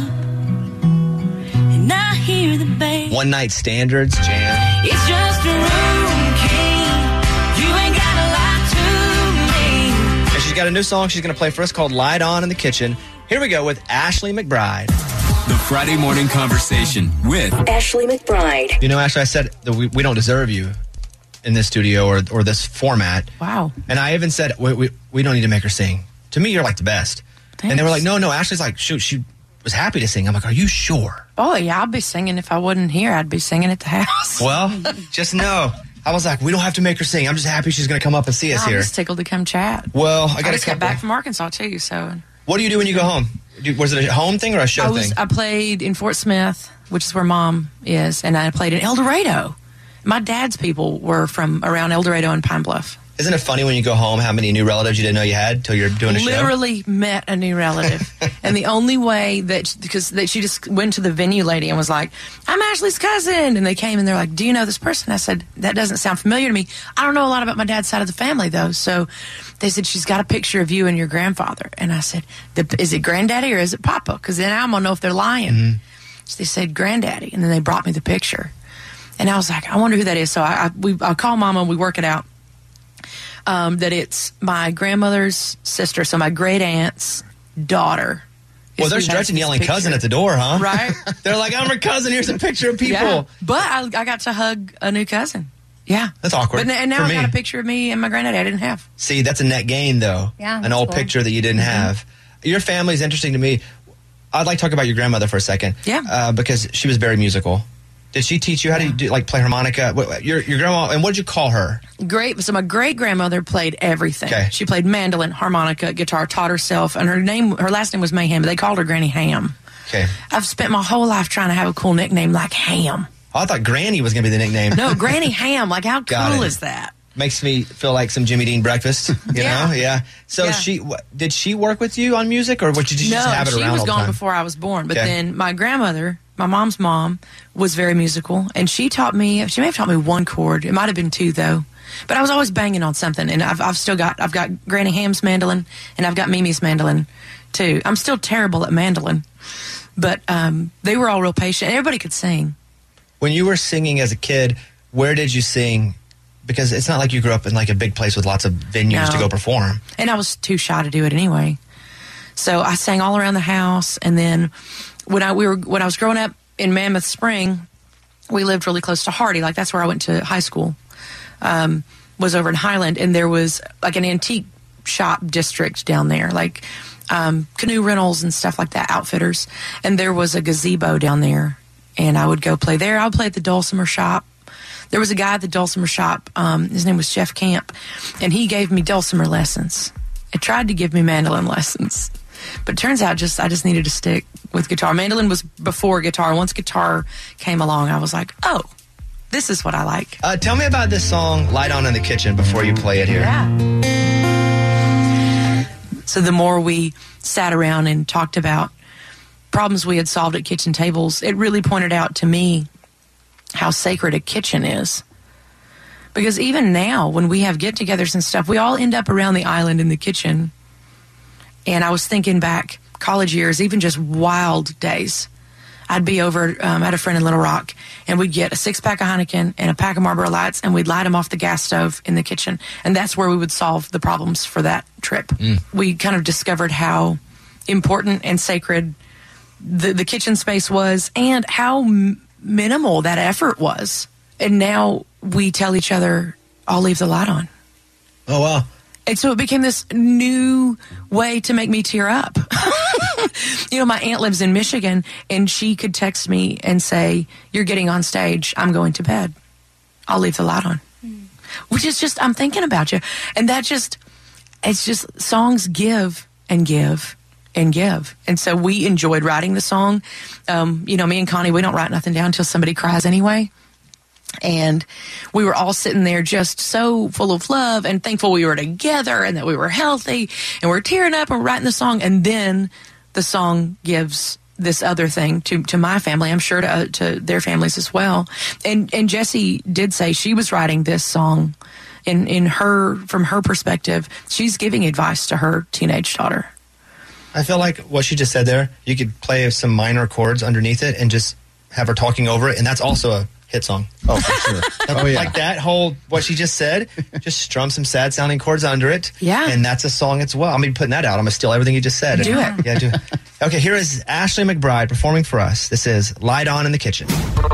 and I hear the bass. One Night Standards jam. It's just a room key. You ain't got to lie to me. And she's got a new song she's going to play for us called Light On in the Kitchen. Here we go with Ashley McBryde. The Friday morning conversation with Ashley McBryde. You know, Ashley, I said that we don't deserve you in this studio or this format. Wow. And I even said, we don't need to make her sing. To me, you're like the best. Thanks. And they were like, no, Ashley's like, shoot, she was happy to sing. I'm like, are you sure? Oh, yeah, I'd be singing if I wasn't here. I'd be singing at the house. Well, just know. I was like, we don't have to make her sing. I'm just happy she's going to come up and see us I'm here. just tickled to come chat. Well, I got just got back from Arkansas, too, so. What do you do when you go home? Was it a home thing or a show thing? I played in Fort Smith, which is where Mom is, and I played in El Dorado. My dad's people were from around El Dorado and Pine Bluff. Isn't it funny when you go home how many new relatives you didn't know you had until you're doing a show? Literally met a new relative. And the only way because she just went to the venue lady and was like, I'm Ashley's cousin. And they came and they're like, do you know this person? I said, that doesn't sound familiar to me. I don't know a lot about my dad's side of the family, though. So they said, she's got a picture of you and your grandfather. And I said, is it granddaddy or is it papa? Because then I'm going to know if they're lying. Mm-hmm. So they said, granddaddy. And then they brought me the picture. And I was like, I wonder who that is. So I call Mama and we work it out. That it's my grandmother's sister, so my great aunt's daughter. Well, they're stretching yelling picture. Cousin at the door, huh? Right? They're like, I'm her cousin. Here's a picture of people. Yeah. But I got to hug a new cousin. Yeah. That's awkward. And now I got a picture of me and my granddaddy I didn't have. See, that's a net gain, though. Yeah. An old cool. picture that you didn't have. Your family's interesting to me. I'd like to talk about your grandmother for a second. Yeah. Because she was very musical. Did she teach you how to play harmonica? Your grandma, and what did you call her? Great. So my great-grandmother played everything. Okay. She played mandolin, harmonica, guitar, taught herself, and her last name was Mayhem, but they called her Granny Ham. Okay. I've spent my whole life trying to have a cool nickname like Ham. Oh, I thought Granny was going to be the nickname. No, Granny Ham. Like, how Got cool it. is that? Makes me feel like some Jimmy Dean breakfast, you know? Yeah. So Yeah. did she work with you on music, or did you just have it around all the time? No, she was gone before I was born. But Okay. then my grandmother, my mom's mom, was very musical, and she may have taught me one chord. It might have been two though. But I was always banging on something, and I've got Granny Ham's mandolin, and I've got Mimi's mandolin too. I'm still terrible at mandolin, but they were all real patient. Everybody could sing. When you were singing as a kid, where did you sing? Because it's not like you grew up in like a big place with lots of venues to No. go perform. And I was too shy to do it anyway. So I sang all around the house. And then when I was growing up in Mammoth Spring, we lived really close to Hardy. Like, that's where I went to high school, was over in Highland. And there was like an antique shop district down there, like canoe rentals and stuff like that, outfitters. And there was a gazebo down there. And I would go play there. I would play at the Dulcimer shop. There was a guy at the Dulcimer shop. His name was Jeff Camp, and he gave me dulcimer lessons. He tried to give me mandolin lessons, but it turns out I just needed to stick with guitar. Mandolin was before guitar. Once guitar came along, I was like, oh, this is what I like. Tell me about this song, Light On in the Kitchen, before you play it here. So the more we sat around and talked about problems we had solved at kitchen tables, it really pointed out to me how sacred a kitchen is. Because even now, when we have get-togethers and stuff, we all end up around the island in the kitchen. And I was thinking back, college years, even just wild days. I'd be over at a friend in Little Rock, and we'd get a 6-pack of Heineken and a pack of Marlboro Lights, and we'd light them off the gas stove in the kitchen. And that's where we would solve the problems for that trip. We kind of discovered how important and sacred the kitchen space was, and how minimal that effort was. And now we tell each other, I'll leave the light on. Oh, wow. And so it became this new way to make me tear up. You know, my aunt lives in Michigan, and she could text me and say, you're getting on stage, I'm going to bed. I'll leave the light on. Which is just, I'm thinking about you. And it's just songs give and give and give. And so we enjoyed writing the song. You know, me and Connie, we don't write nothing down until somebody cries anyway. And we were all sitting there just so full of love and thankful we were together and that we were healthy, and we're tearing up and writing the song. And then the song gives this other thing to my family, I'm sure to their families as well. And Jessie did say she was writing this song from her perspective. She's giving advice to her teenage daughter. I feel like what she just said there, you could play some minor chords underneath it and just have her talking over it, and that's also a hit song. Oh, for sure. Like that whole, what she just said, just strum some sad sounding chords under it. Yeah. And that's a song as well. I'm going to be putting that out. I'm going to steal everything you just said. Do it. Yeah, do it. Okay, here is Ashley McBride performing for us. This is Light On in the Kitchen.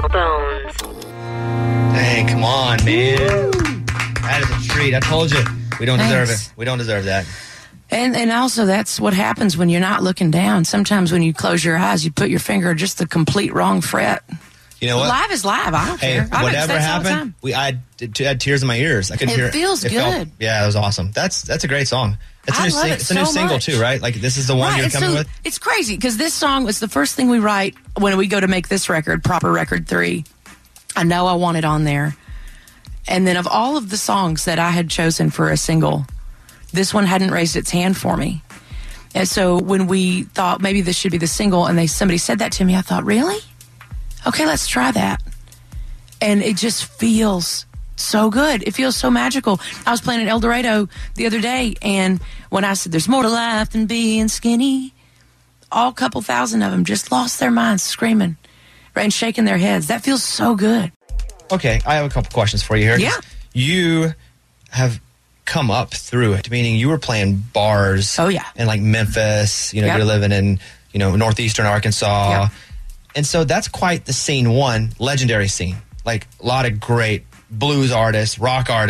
Dang, come on, man. That is a treat. I told you. We don't deserve it. We don't deserve that. And also, that's what happens when you're not looking down. Sometimes when you close your eyes, you put your finger just the complete wrong fret. You know what? Live is live. I don't care. I make Whatever mistakes all the happened, time. I had tears in my ears. I couldn't hear it. It feels good. Yeah, it was awesome. That's a great song. It's a new, I love it it's a new so single much. too, right? Like this is the one you're coming with. It's crazy because this song was the first thing we write when we go to make this record, Proper Record 3. I know I want it on there. And then of all of the songs that I had chosen for a single, this one hadn't raised its hand for me. And so when we thought maybe this should be the single, and somebody said that to me, I thought, really? Okay, let's try that. And it just feels so good. It feels so magical. I was playing at El Dorado the other day, and when I said there's more to life than being skinny, all couple thousand of them just lost their minds screaming and shaking their heads. That feels so good. Okay, I have a couple questions for you here. Yeah. You have come up through it, meaning you were playing bars. Oh, yeah. In like Memphis, you know, Yep. you're living in, you know, northeastern Arkansas. Yep. And so that's quite the legendary scene. Like a lot of great blues artists, rock artists.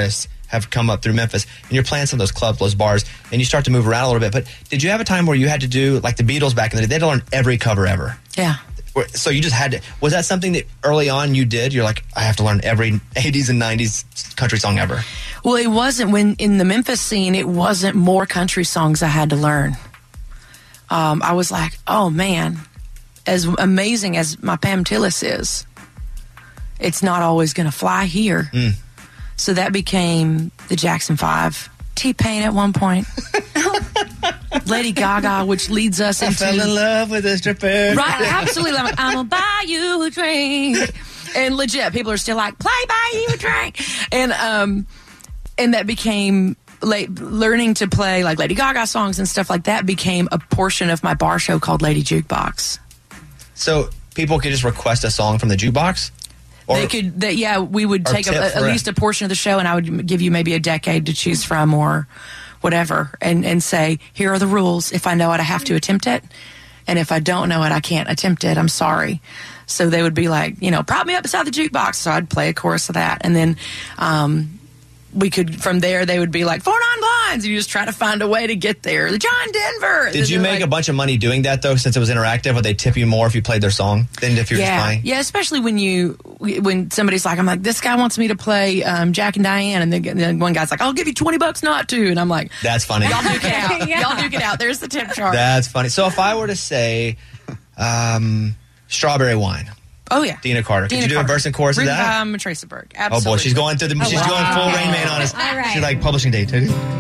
have come up through Memphis, and you're playing some of those clubs, those bars, and you start to move around a little bit. But did you have a time where you had to do, like the Beatles back in the day, they had to learn every cover ever? Yeah. So you just had to, was that something that early on you did? You're like, I have to learn every 80s and 90s country song ever. Well, it wasn't when in the Memphis scene, it wasn't more country songs I had to learn. I was like, oh man, as amazing as my Pam Tillis is, it's not always going to fly here. So that became the Jackson 5. T-Pain at one point. Lady Gaga, which leads us into... I fell in love with a stripper. Right, absolutely. I'm like, I'm going to buy you a drink. And legit, people are still like, buy you a drink. And that became... learning to play like Lady Gaga songs and stuff like that became a portion of my bar show called Lady Jukebox. So people could just request a song from the jukebox? Or, we would take at least a portion of the show, and I would give you maybe a decade to choose from or whatever, and say, here are the rules. If I know it, I have to attempt it. And if I don't know it, I can't attempt it. I'm sorry. So they would be like, prop me up beside the jukebox. So I'd play a chorus of that. And then we could, from there, they would be like, 4 non-blinds. You just try to find a way to get there. The John Denver. Did you make a bunch of money doing that, though, since it was interactive? Would they tip you more if you played their song than if you were just playing? Yeah, especially when somebody's like, I'm like, this guy wants me to play Jack and Diane. And then one guy's like, I'll give you $20 not to. And I'm like, that's funny. Y'all duke it out. Yeah. Y'all duke it out. There's the tip jar. That's funny. So if I were to say Strawberry Wine. Oh, yeah. Dina Carter. Could you do a verse and chorus of that? Tracy Berg. Absolutely. Oh, boy. She's going through she's going full Rain Man on us. All right. She's like publishing date.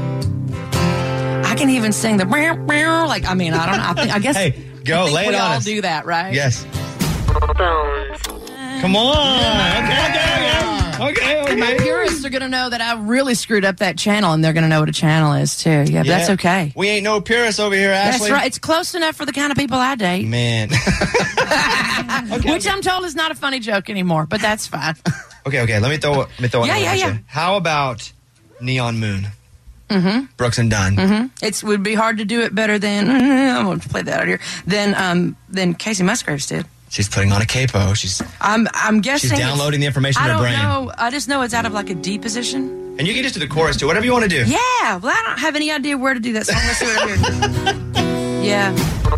I can even sing the I guess. Hey, go. Lay it on us. We all do that, right? Yes. Come on. Okay. My purists are going to know that I really screwed up that channel, and they're going to know what a channel is, too. Yeah, but that's okay. We ain't no purists over here, Ashley. That's right. It's close enough for the kind of people I date. Man. Which I'm told is not a funny joke anymore, but that's fine. Okay. Let me throw it. Yeah. How about Neon Moon? Mm-hmm. Brooks and Dunn. Mm-hmm. It would be hard to do it better than I'm going to play that out here. Than Casey Musgraves did. She's putting on a capo. I'm guessing she's downloading the information in her brain. I don't know. I just know it's out of like a D position. And you can just do the chorus too. Whatever you want to do. Yeah. Well, I don't have any idea where to do that song. Let's see what I hear. Yeah.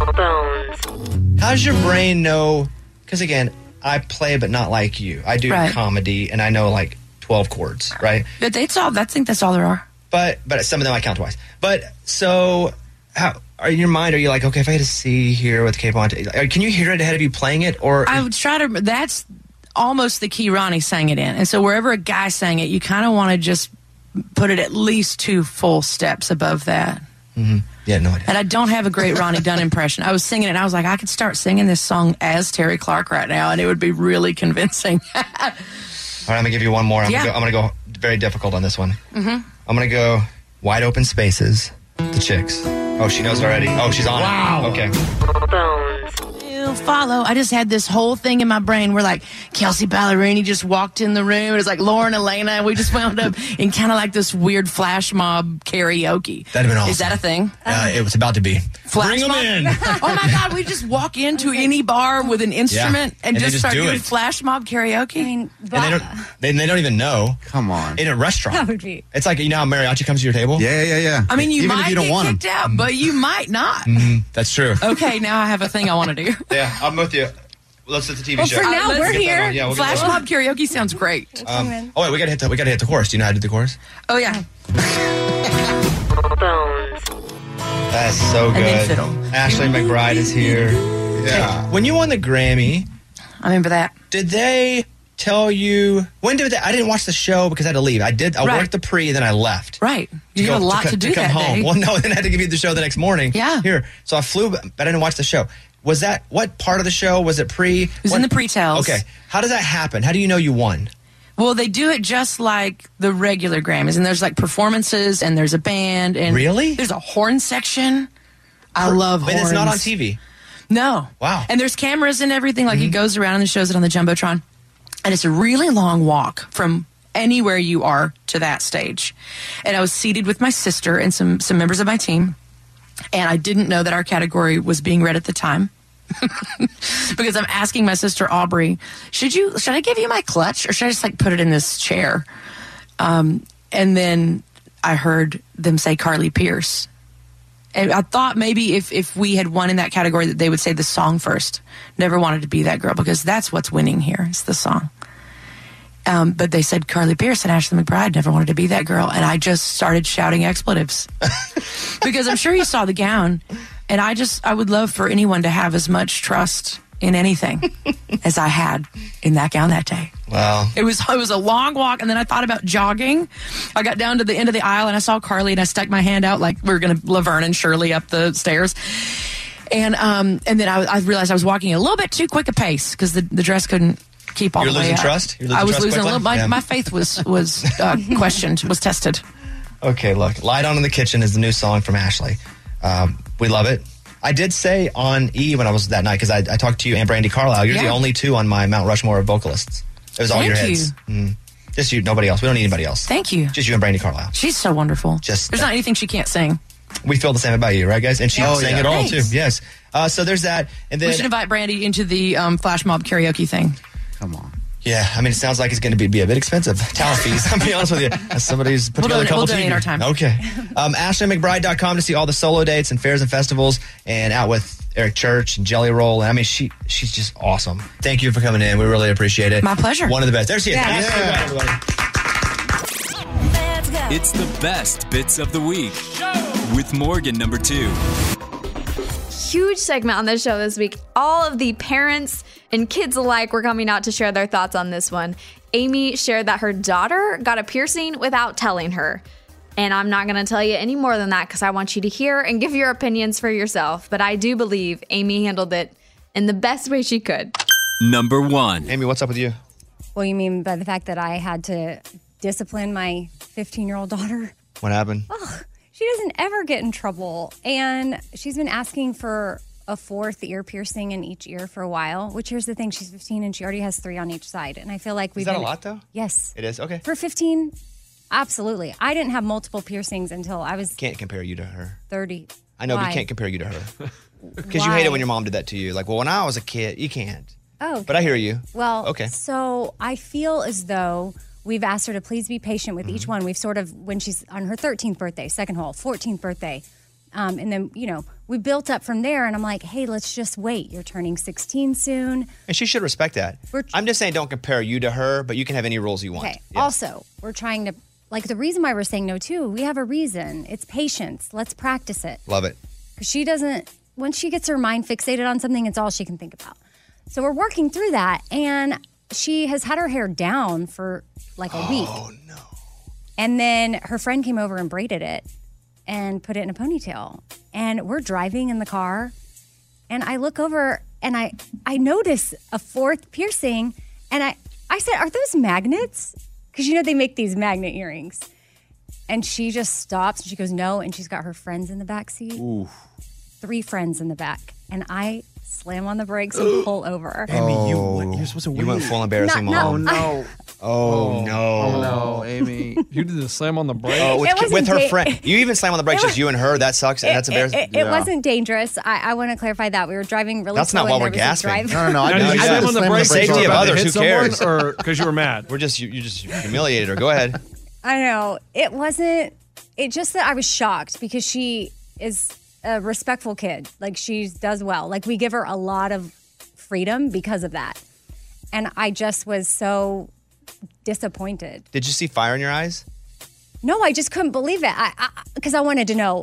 How does your brain know? Because again, I play, but not like you. I do comedy, and I know like 12 chords, right? But I think that's all there are. But some of them I count twice. But so how? In your mind, are you like, okay, if I had a C here with capo on, can you hear it ahead of you playing it? Or I would try to. That's almost the key Ronnie sang it in, and so wherever a guy sang it, you kind of want to just put it at least 2 full steps above that. Mm-hmm. Yeah, no idea. And I don't have a great Ronnie Dunn impression. I was singing it, and I was like, I could start singing this song as Terry Clark right now, and it would be really convincing. All right, I'm gonna give you one more. I'm gonna go very difficult on this one. Mm-hmm. I'm gonna go Wide Open Spaces. The Chicks. Oh, she knows already. Oh, she's on it. Okay. Follow. I just had this whole thing in my brain where like Kelsey Ballerini just walked in the room. It was like Lauren Elena, and we just wound up in kind of like this weird flash mob karaoke. That'd have been awesome. Is that a thing? It was about to be. Bring them in. Oh my God, we just walk into any bar with an instrument and just start doing flash mob karaoke. I mean, and they don't even know. Come on. In a restaurant. That would be. It's like, how mariachi comes to your table? Yeah. I mean, you even might if you don't get want kicked out, but you might not. That's true. Okay, now I have a thing I want to do. Yeah, I'm with you. Let's hit the TV show. For now, we're here. Yeah, flash mob karaoke sounds great. Wait, we gotta hit the chorus. Do you know how to do the chorus? Oh yeah. That's so good. And then fiddle. Ashley McBride is here. Yeah. Hey, when you won the Grammy, I remember that. Did they tell you I didn't watch the show because I had to leave. I worked the pre, then I left. Right. You had a lot to do come that home. day. Well, no, then I had to give you the show the next morning. Yeah. Here. So I flew, but I didn't watch the show. Was that, what part of the show? Was it pre? It was in the pre-tales. Okay. How does that happen? How do you know you won? Well, they do it just like the regular Grammys, and there's like performances, and there's a band, and really, there's a horn section. I love horns. And it's not on TV. No. Wow. And there's cameras and everything. Like he goes around and shows it on the Jumbotron, and it's a really long walk from anywhere you are to that stage. And I was seated with my sister and some members of my team, and I didn't know that our category was being read at the time. Because I'm asking my sister Aubrey, should I give you my clutch, or should I just like put it in this chair? and then I heard them say Carly Pierce. And I thought maybe if we had won in that category that they would say the song first. Never wanted to be that girl, because that's what's winning here. It's the song. But they said Carly Pierce and Ashley McBryde. Never wanted to be that girl. And I just started shouting expletives. Because I'm sure you saw the gown. And I would love for anyone to have as much trust in anything as I had in that gown that day. Wow. It was a long walk, and then I thought about jogging. I got down to the end of the aisle, and I saw Carly, and I stuck my hand out like we were going to Laverne and Shirley up the stairs. And then I realized I was walking a little bit too quick a pace because the dress couldn't keep all You're the way losing up. trust? You're losing I was trust losing a quickly? little. Yeah. My faith was questioned, was tested. Okay, look. Light On in the Kitchen is the new song from Ashley. We love it. I did say on E when I was that night, because I talked to you and Brandy Carlisle, you're the only two on my Mount Rushmore of vocalists. It was all your Thank hits. Just you, nobody else. We don't need anybody else. Thank you. Just you and Brandy Carlisle. She's so wonderful. There's not anything she can't sing. We feel the same about you, right, guys? And she sang it all, too. Thanks. Yes. So there's that. And then, We should invite Brandy into the flash mob karaoke thing. Come on. Yeah, I mean, it sounds like it's going to be a bit expensive. Talent fees, I'll be honest with you. As somebody who's put together a couple we'll donate TV. our time. Okay. AshleyMcBride.com to see all the solo dates and fairs and festivals, and out with Eric Church and Jelly Roll. And I mean, she's just awesome. Thank you for coming in. We really appreciate it. My pleasure. One of the best. There she is. Yeah. Ashley McBride, everybody. It's the best bits of the week with Morgan number 2. Huge segment on the show this week. All of the parents and kids alike were coming out to share their thoughts on this one. Amy shared that her daughter got a piercing without telling her. And I'm not going to tell you any more than that because I want you to hear and give your opinions for yourself. But I do believe Amy handled it in the best way she could. Number 1. Amy, what's up with you? Well, you mean by the fact that I had to discipline my 15-year-old daughter? What happened? She doesn't ever get in trouble. And she's been asking for a 4th ear piercing in each ear for a while, which here's the thing. She's 15 and she already has 3 on each side. And I feel like we've Is that a lot, though? Yes. It is? Okay. For 15, absolutely. I didn't have multiple piercings until I was Can't compare you to her. 30. I know, but Why? you can't compare you to her. Because you hate it when your mom did that to you. Like, well, when I was a kid, you can't. Oh. But I hear you. Well, okay. So I feel as though we've asked her to please be patient with each one. We've sort of, when she's on her 13th birthday, second hole, 14th birthday. And then, we built up from there. And I'm like, hey, let's just wait. You're turning 16 soon. And she should respect that. I'm just saying don't compare you to her, but you can have any rules you want. Okay. Yeah. Also, we're trying to, the reason why we're saying no, too, we have a reason. It's patience. Let's practice it. Love it. Because she doesn't, once she gets her mind fixated on something, it's all she can think about. So we're working through that. And she has had her hair down for like a week. Oh, no. And then her friend came over and braided it and put it in a ponytail. And we're driving in the car. And I look over and I notice a 4th piercing. And I said, are those magnets? Because they make these magnet earrings. And she just stops and she goes, no. And she's got her friends in the back seat. Ooh. 3 friends in the back. And I slam on the brakes and pull over. Amy, you're supposed to win. You went full embarrassing mom. no. Oh, no. Oh, no, Amy. You did the slam on the brakes. Oh, It wasn't with her da- friend. You even slam on the brakes, just you and her. That sucks. That's embarrassing. It wasn't dangerous. I want to clarify that. We were driving really That's slow. not while and we're there was a gasping. driver- Now, did you slam on the brakes? Safety of others. Who cares? Or because you were mad? You just humiliated her. Go ahead. I know. It wasn't, it just that I was shocked because she is a respectful kid. Like she does well. Like we give her a lot of freedom because of that. And I just was so disappointed. Did you see fire in your eyes? No, I just couldn't believe it. Because I wanted to know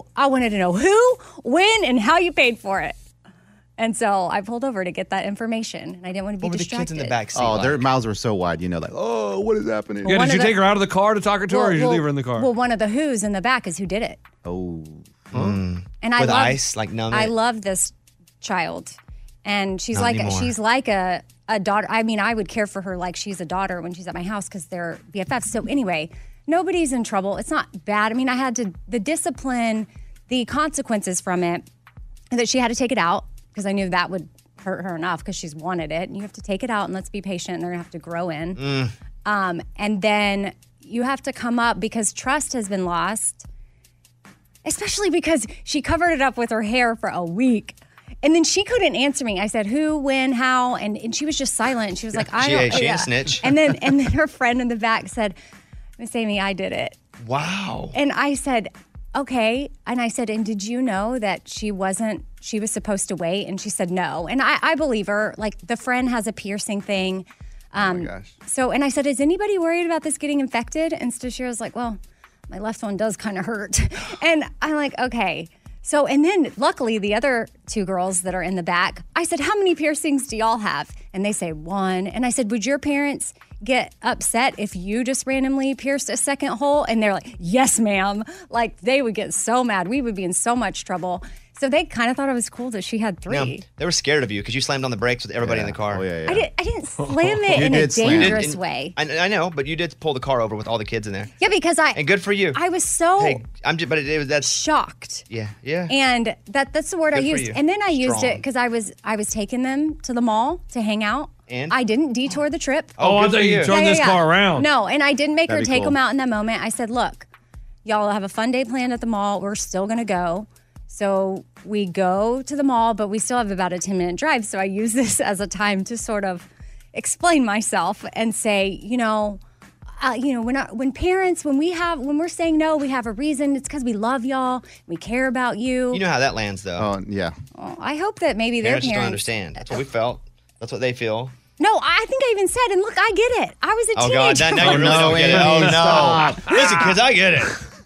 who, when, and how you paid for it. And so I pulled over to get that information, and I didn't want to be What were the distracted. kids in the back seat? Oh, their mouths were so wide, oh, what is happening? Yeah, did you take her out of the car to talk her to, or did you leave her in the car? Well, one of the who's in the back is who did it. Oh. And I With love, ice, like numb I it? love this child, and she's Not like anymore. she's like a daughter. I mean, I would care for her like she's a daughter when she's at my house because they're BFFs. So anyway, nobody's in trouble. It's not bad. I mean, I had to the discipline, the consequences from it, and that she had to take it out because I knew that would hurt her enough because she's wanted it. And you have to take it out and let's be patient. And they're gonna have to grow in. And then you have to come up because trust has been lost. Especially because she covered it up with her hair for a week. And then she couldn't answer me. I said, who, when, how? And she was just silent. She was like, I don't She ain't a snitch. And then her friend in the back said, Miss Amy, I did it. Wow. And I said, okay. And I said, and did you know that she was supposed to wait? And she said, no. And I believe her. Like, the friend has a piercing thing. Oh my gosh. So, and I said, is anybody worried about this getting infected? And Stashira's like, well, my left one does kind of hurt. And I'm like, okay. So, and then luckily the other two girls that are in the back, I said, how many piercings do y'all have? And they say 1. And I said, would your parents get upset if you just randomly pierced a second hole? And they're like, yes, ma'am. Like, they would get so mad. We would be in so much trouble. So they kind of thought it was cool that she had 3. No, they were scared of you because you slammed on the brakes with everybody in the car. Oh, yeah. I didn't slam it in a dangerous way. I know, but you did pull the car over with all the kids in there. Yeah, because And good for you. I was so that's shocked. Yeah. And that's the word I Good for used. you. And then I used Strong. it because I was taking them to the mall to hang out. And? I didn't detour the trip. Oh, I thought you turned this car around. No, and I didn't make That'd her be take cool. them out in that moment. I said, look, y'all have a fun day planned at the mall. We're still going to go. So we go to the mall, but we still have about a 10-minute drive. So I use this as a time to sort of explain myself and say, when we're saying no, we have a reason. It's because we love y'all. We care about you. You know how that lands, though. Oh, yeah. I hope that maybe their Parents parents just don't understand. That's what we felt. That's what they feel. No, I think I even said, and look, I get it. I was a Oh, teenager. God. Now you really don't get it. Oh, no. Stop. Listen, kids, I get it.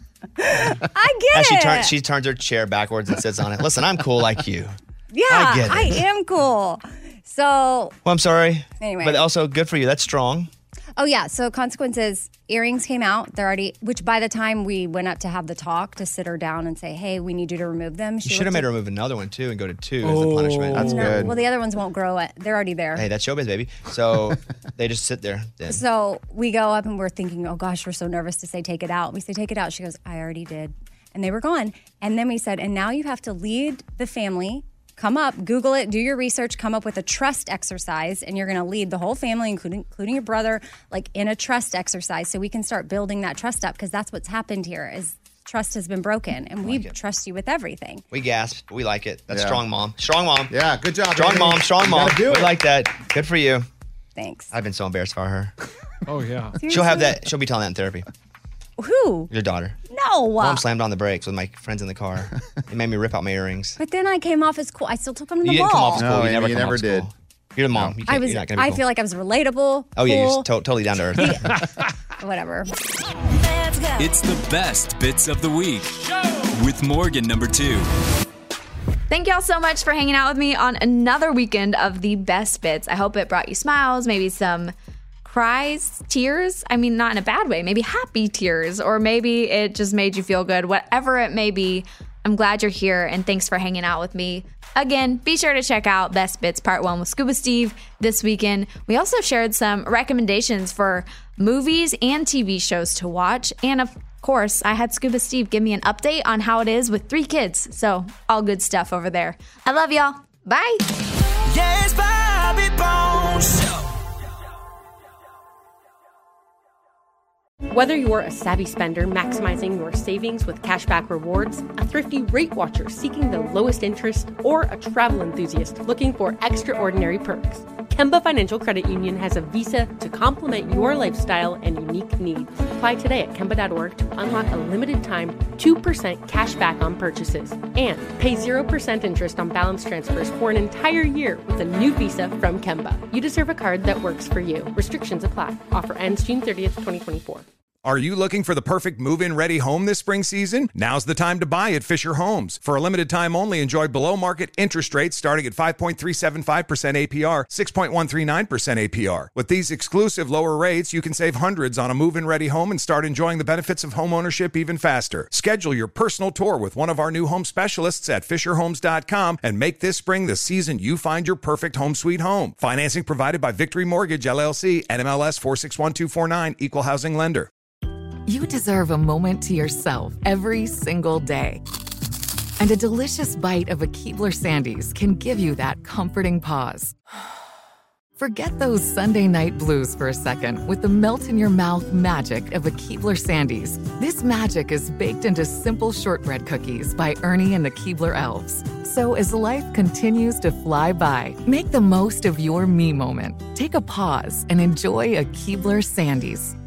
I get And it. she turns her chair backwards and sits on it. Listen, I'm cool like you. Yeah, I get it. I am cool. So, Well, I'm sorry. Anyway. But also, good for you. That's strong. oh yeah, so consequences, earrings came out. They're already, which by the time we went up to have the talk to sit her down and say, hey, we need you to remove them. You should have looked made her at- remove another one, too, and go to 2 as the punishment. That's good. Well, the other ones won't grow. They're already there. Hey, that's showbiz, baby. So they just sit there then. So we go up and we're thinking, oh gosh, we're so nervous to say take it out. We say take it out. She goes, I already did. And they were gone. And then we said, and now you have to lead the family. Come up, Google it, do your research, come up with a trust exercise, and you're going to lead the whole family, including your brother, like in a trust exercise, so we can start building that trust up, because that's what's happened here is trust has been broken, and we trust you with everything. We gasp. We like it. That's Yeah. strong, Mom. Strong, Mom. Yeah, good job. Strong, baby. Mom. Strong, You Mom. gotta do We it. like that. Good for you. Thanks. I've been so embarrassed for her. Oh, yeah. She'll have that. She'll be telling that in therapy. Who? Your daughter. No. Mom slammed on the brakes with my friends in the car. It made me rip out my earrings. But then I came off as cool. I still took them to the You didn't come mall. off as cool. No, you Amy, never you come never off as did. cool. You're the mom. You I can't, was. you're not gonna be I cool. feel like I was relatable. Oh, yeah. You're cool, just totally down to earth. whatever. It's the best bits of the week with Morgan number 2. Thank y'all so much for hanging out with me on another weekend of the best bits. I hope it brought you smiles, maybe some cries, tears. I mean, not in a bad way, maybe happy tears, or maybe it just made you feel good. Whatever it may be, I'm glad you're here, and thanks for hanging out with me. Again, be sure to check out Best Bits Part 1 with Scuba Steve this weekend. We also shared some recommendations for movies and TV shows to watch. And of course, I had Scuba Steve give me an update on how it is with 3 kids. So, all good stuff over there. I love y'all. Bye. Yes, Bobby Bones. Whether you're a savvy spender maximizing your savings with cashback rewards, a thrifty rate watcher seeking the lowest interest, or a travel enthusiast looking for extraordinary perks, Kemba Financial Credit Union has a visa to complement your lifestyle and unique needs. Apply today at Kemba.org to unlock a limited time 2% cash back on purchases and pay 0% interest on balance transfers for an entire year with a new visa from Kemba. You deserve a card that works for you. Restrictions apply. Offer ends June 30th, 2024. Are you looking for the perfect move-in ready home this spring season? Now's the time to buy at Fisher Homes. For a limited time only, enjoy below-market interest rates starting at 5.375% APR, 6.139% APR. With these exclusive lower rates, you can save hundreds on a move-in ready home and start enjoying the benefits of home ownership even faster. Schedule your personal tour with one of our new home specialists at FisherHomes.com and make this spring the season you find your perfect home sweet home. Financing provided by Victory Mortgage, LLC, NMLS 461249, Equal Housing Lender. You deserve a moment to yourself every single day. And a delicious bite of a Keebler Sandies can give you that comforting pause. Forget those Sunday night blues for a second with the melt-in-your-mouth magic of a Keebler Sandies. This magic is baked into simple shortbread cookies by Ernie and the Keebler Elves. So as life continues to fly by, make the most of your me moment. Take a pause and enjoy a Keebler Sandies.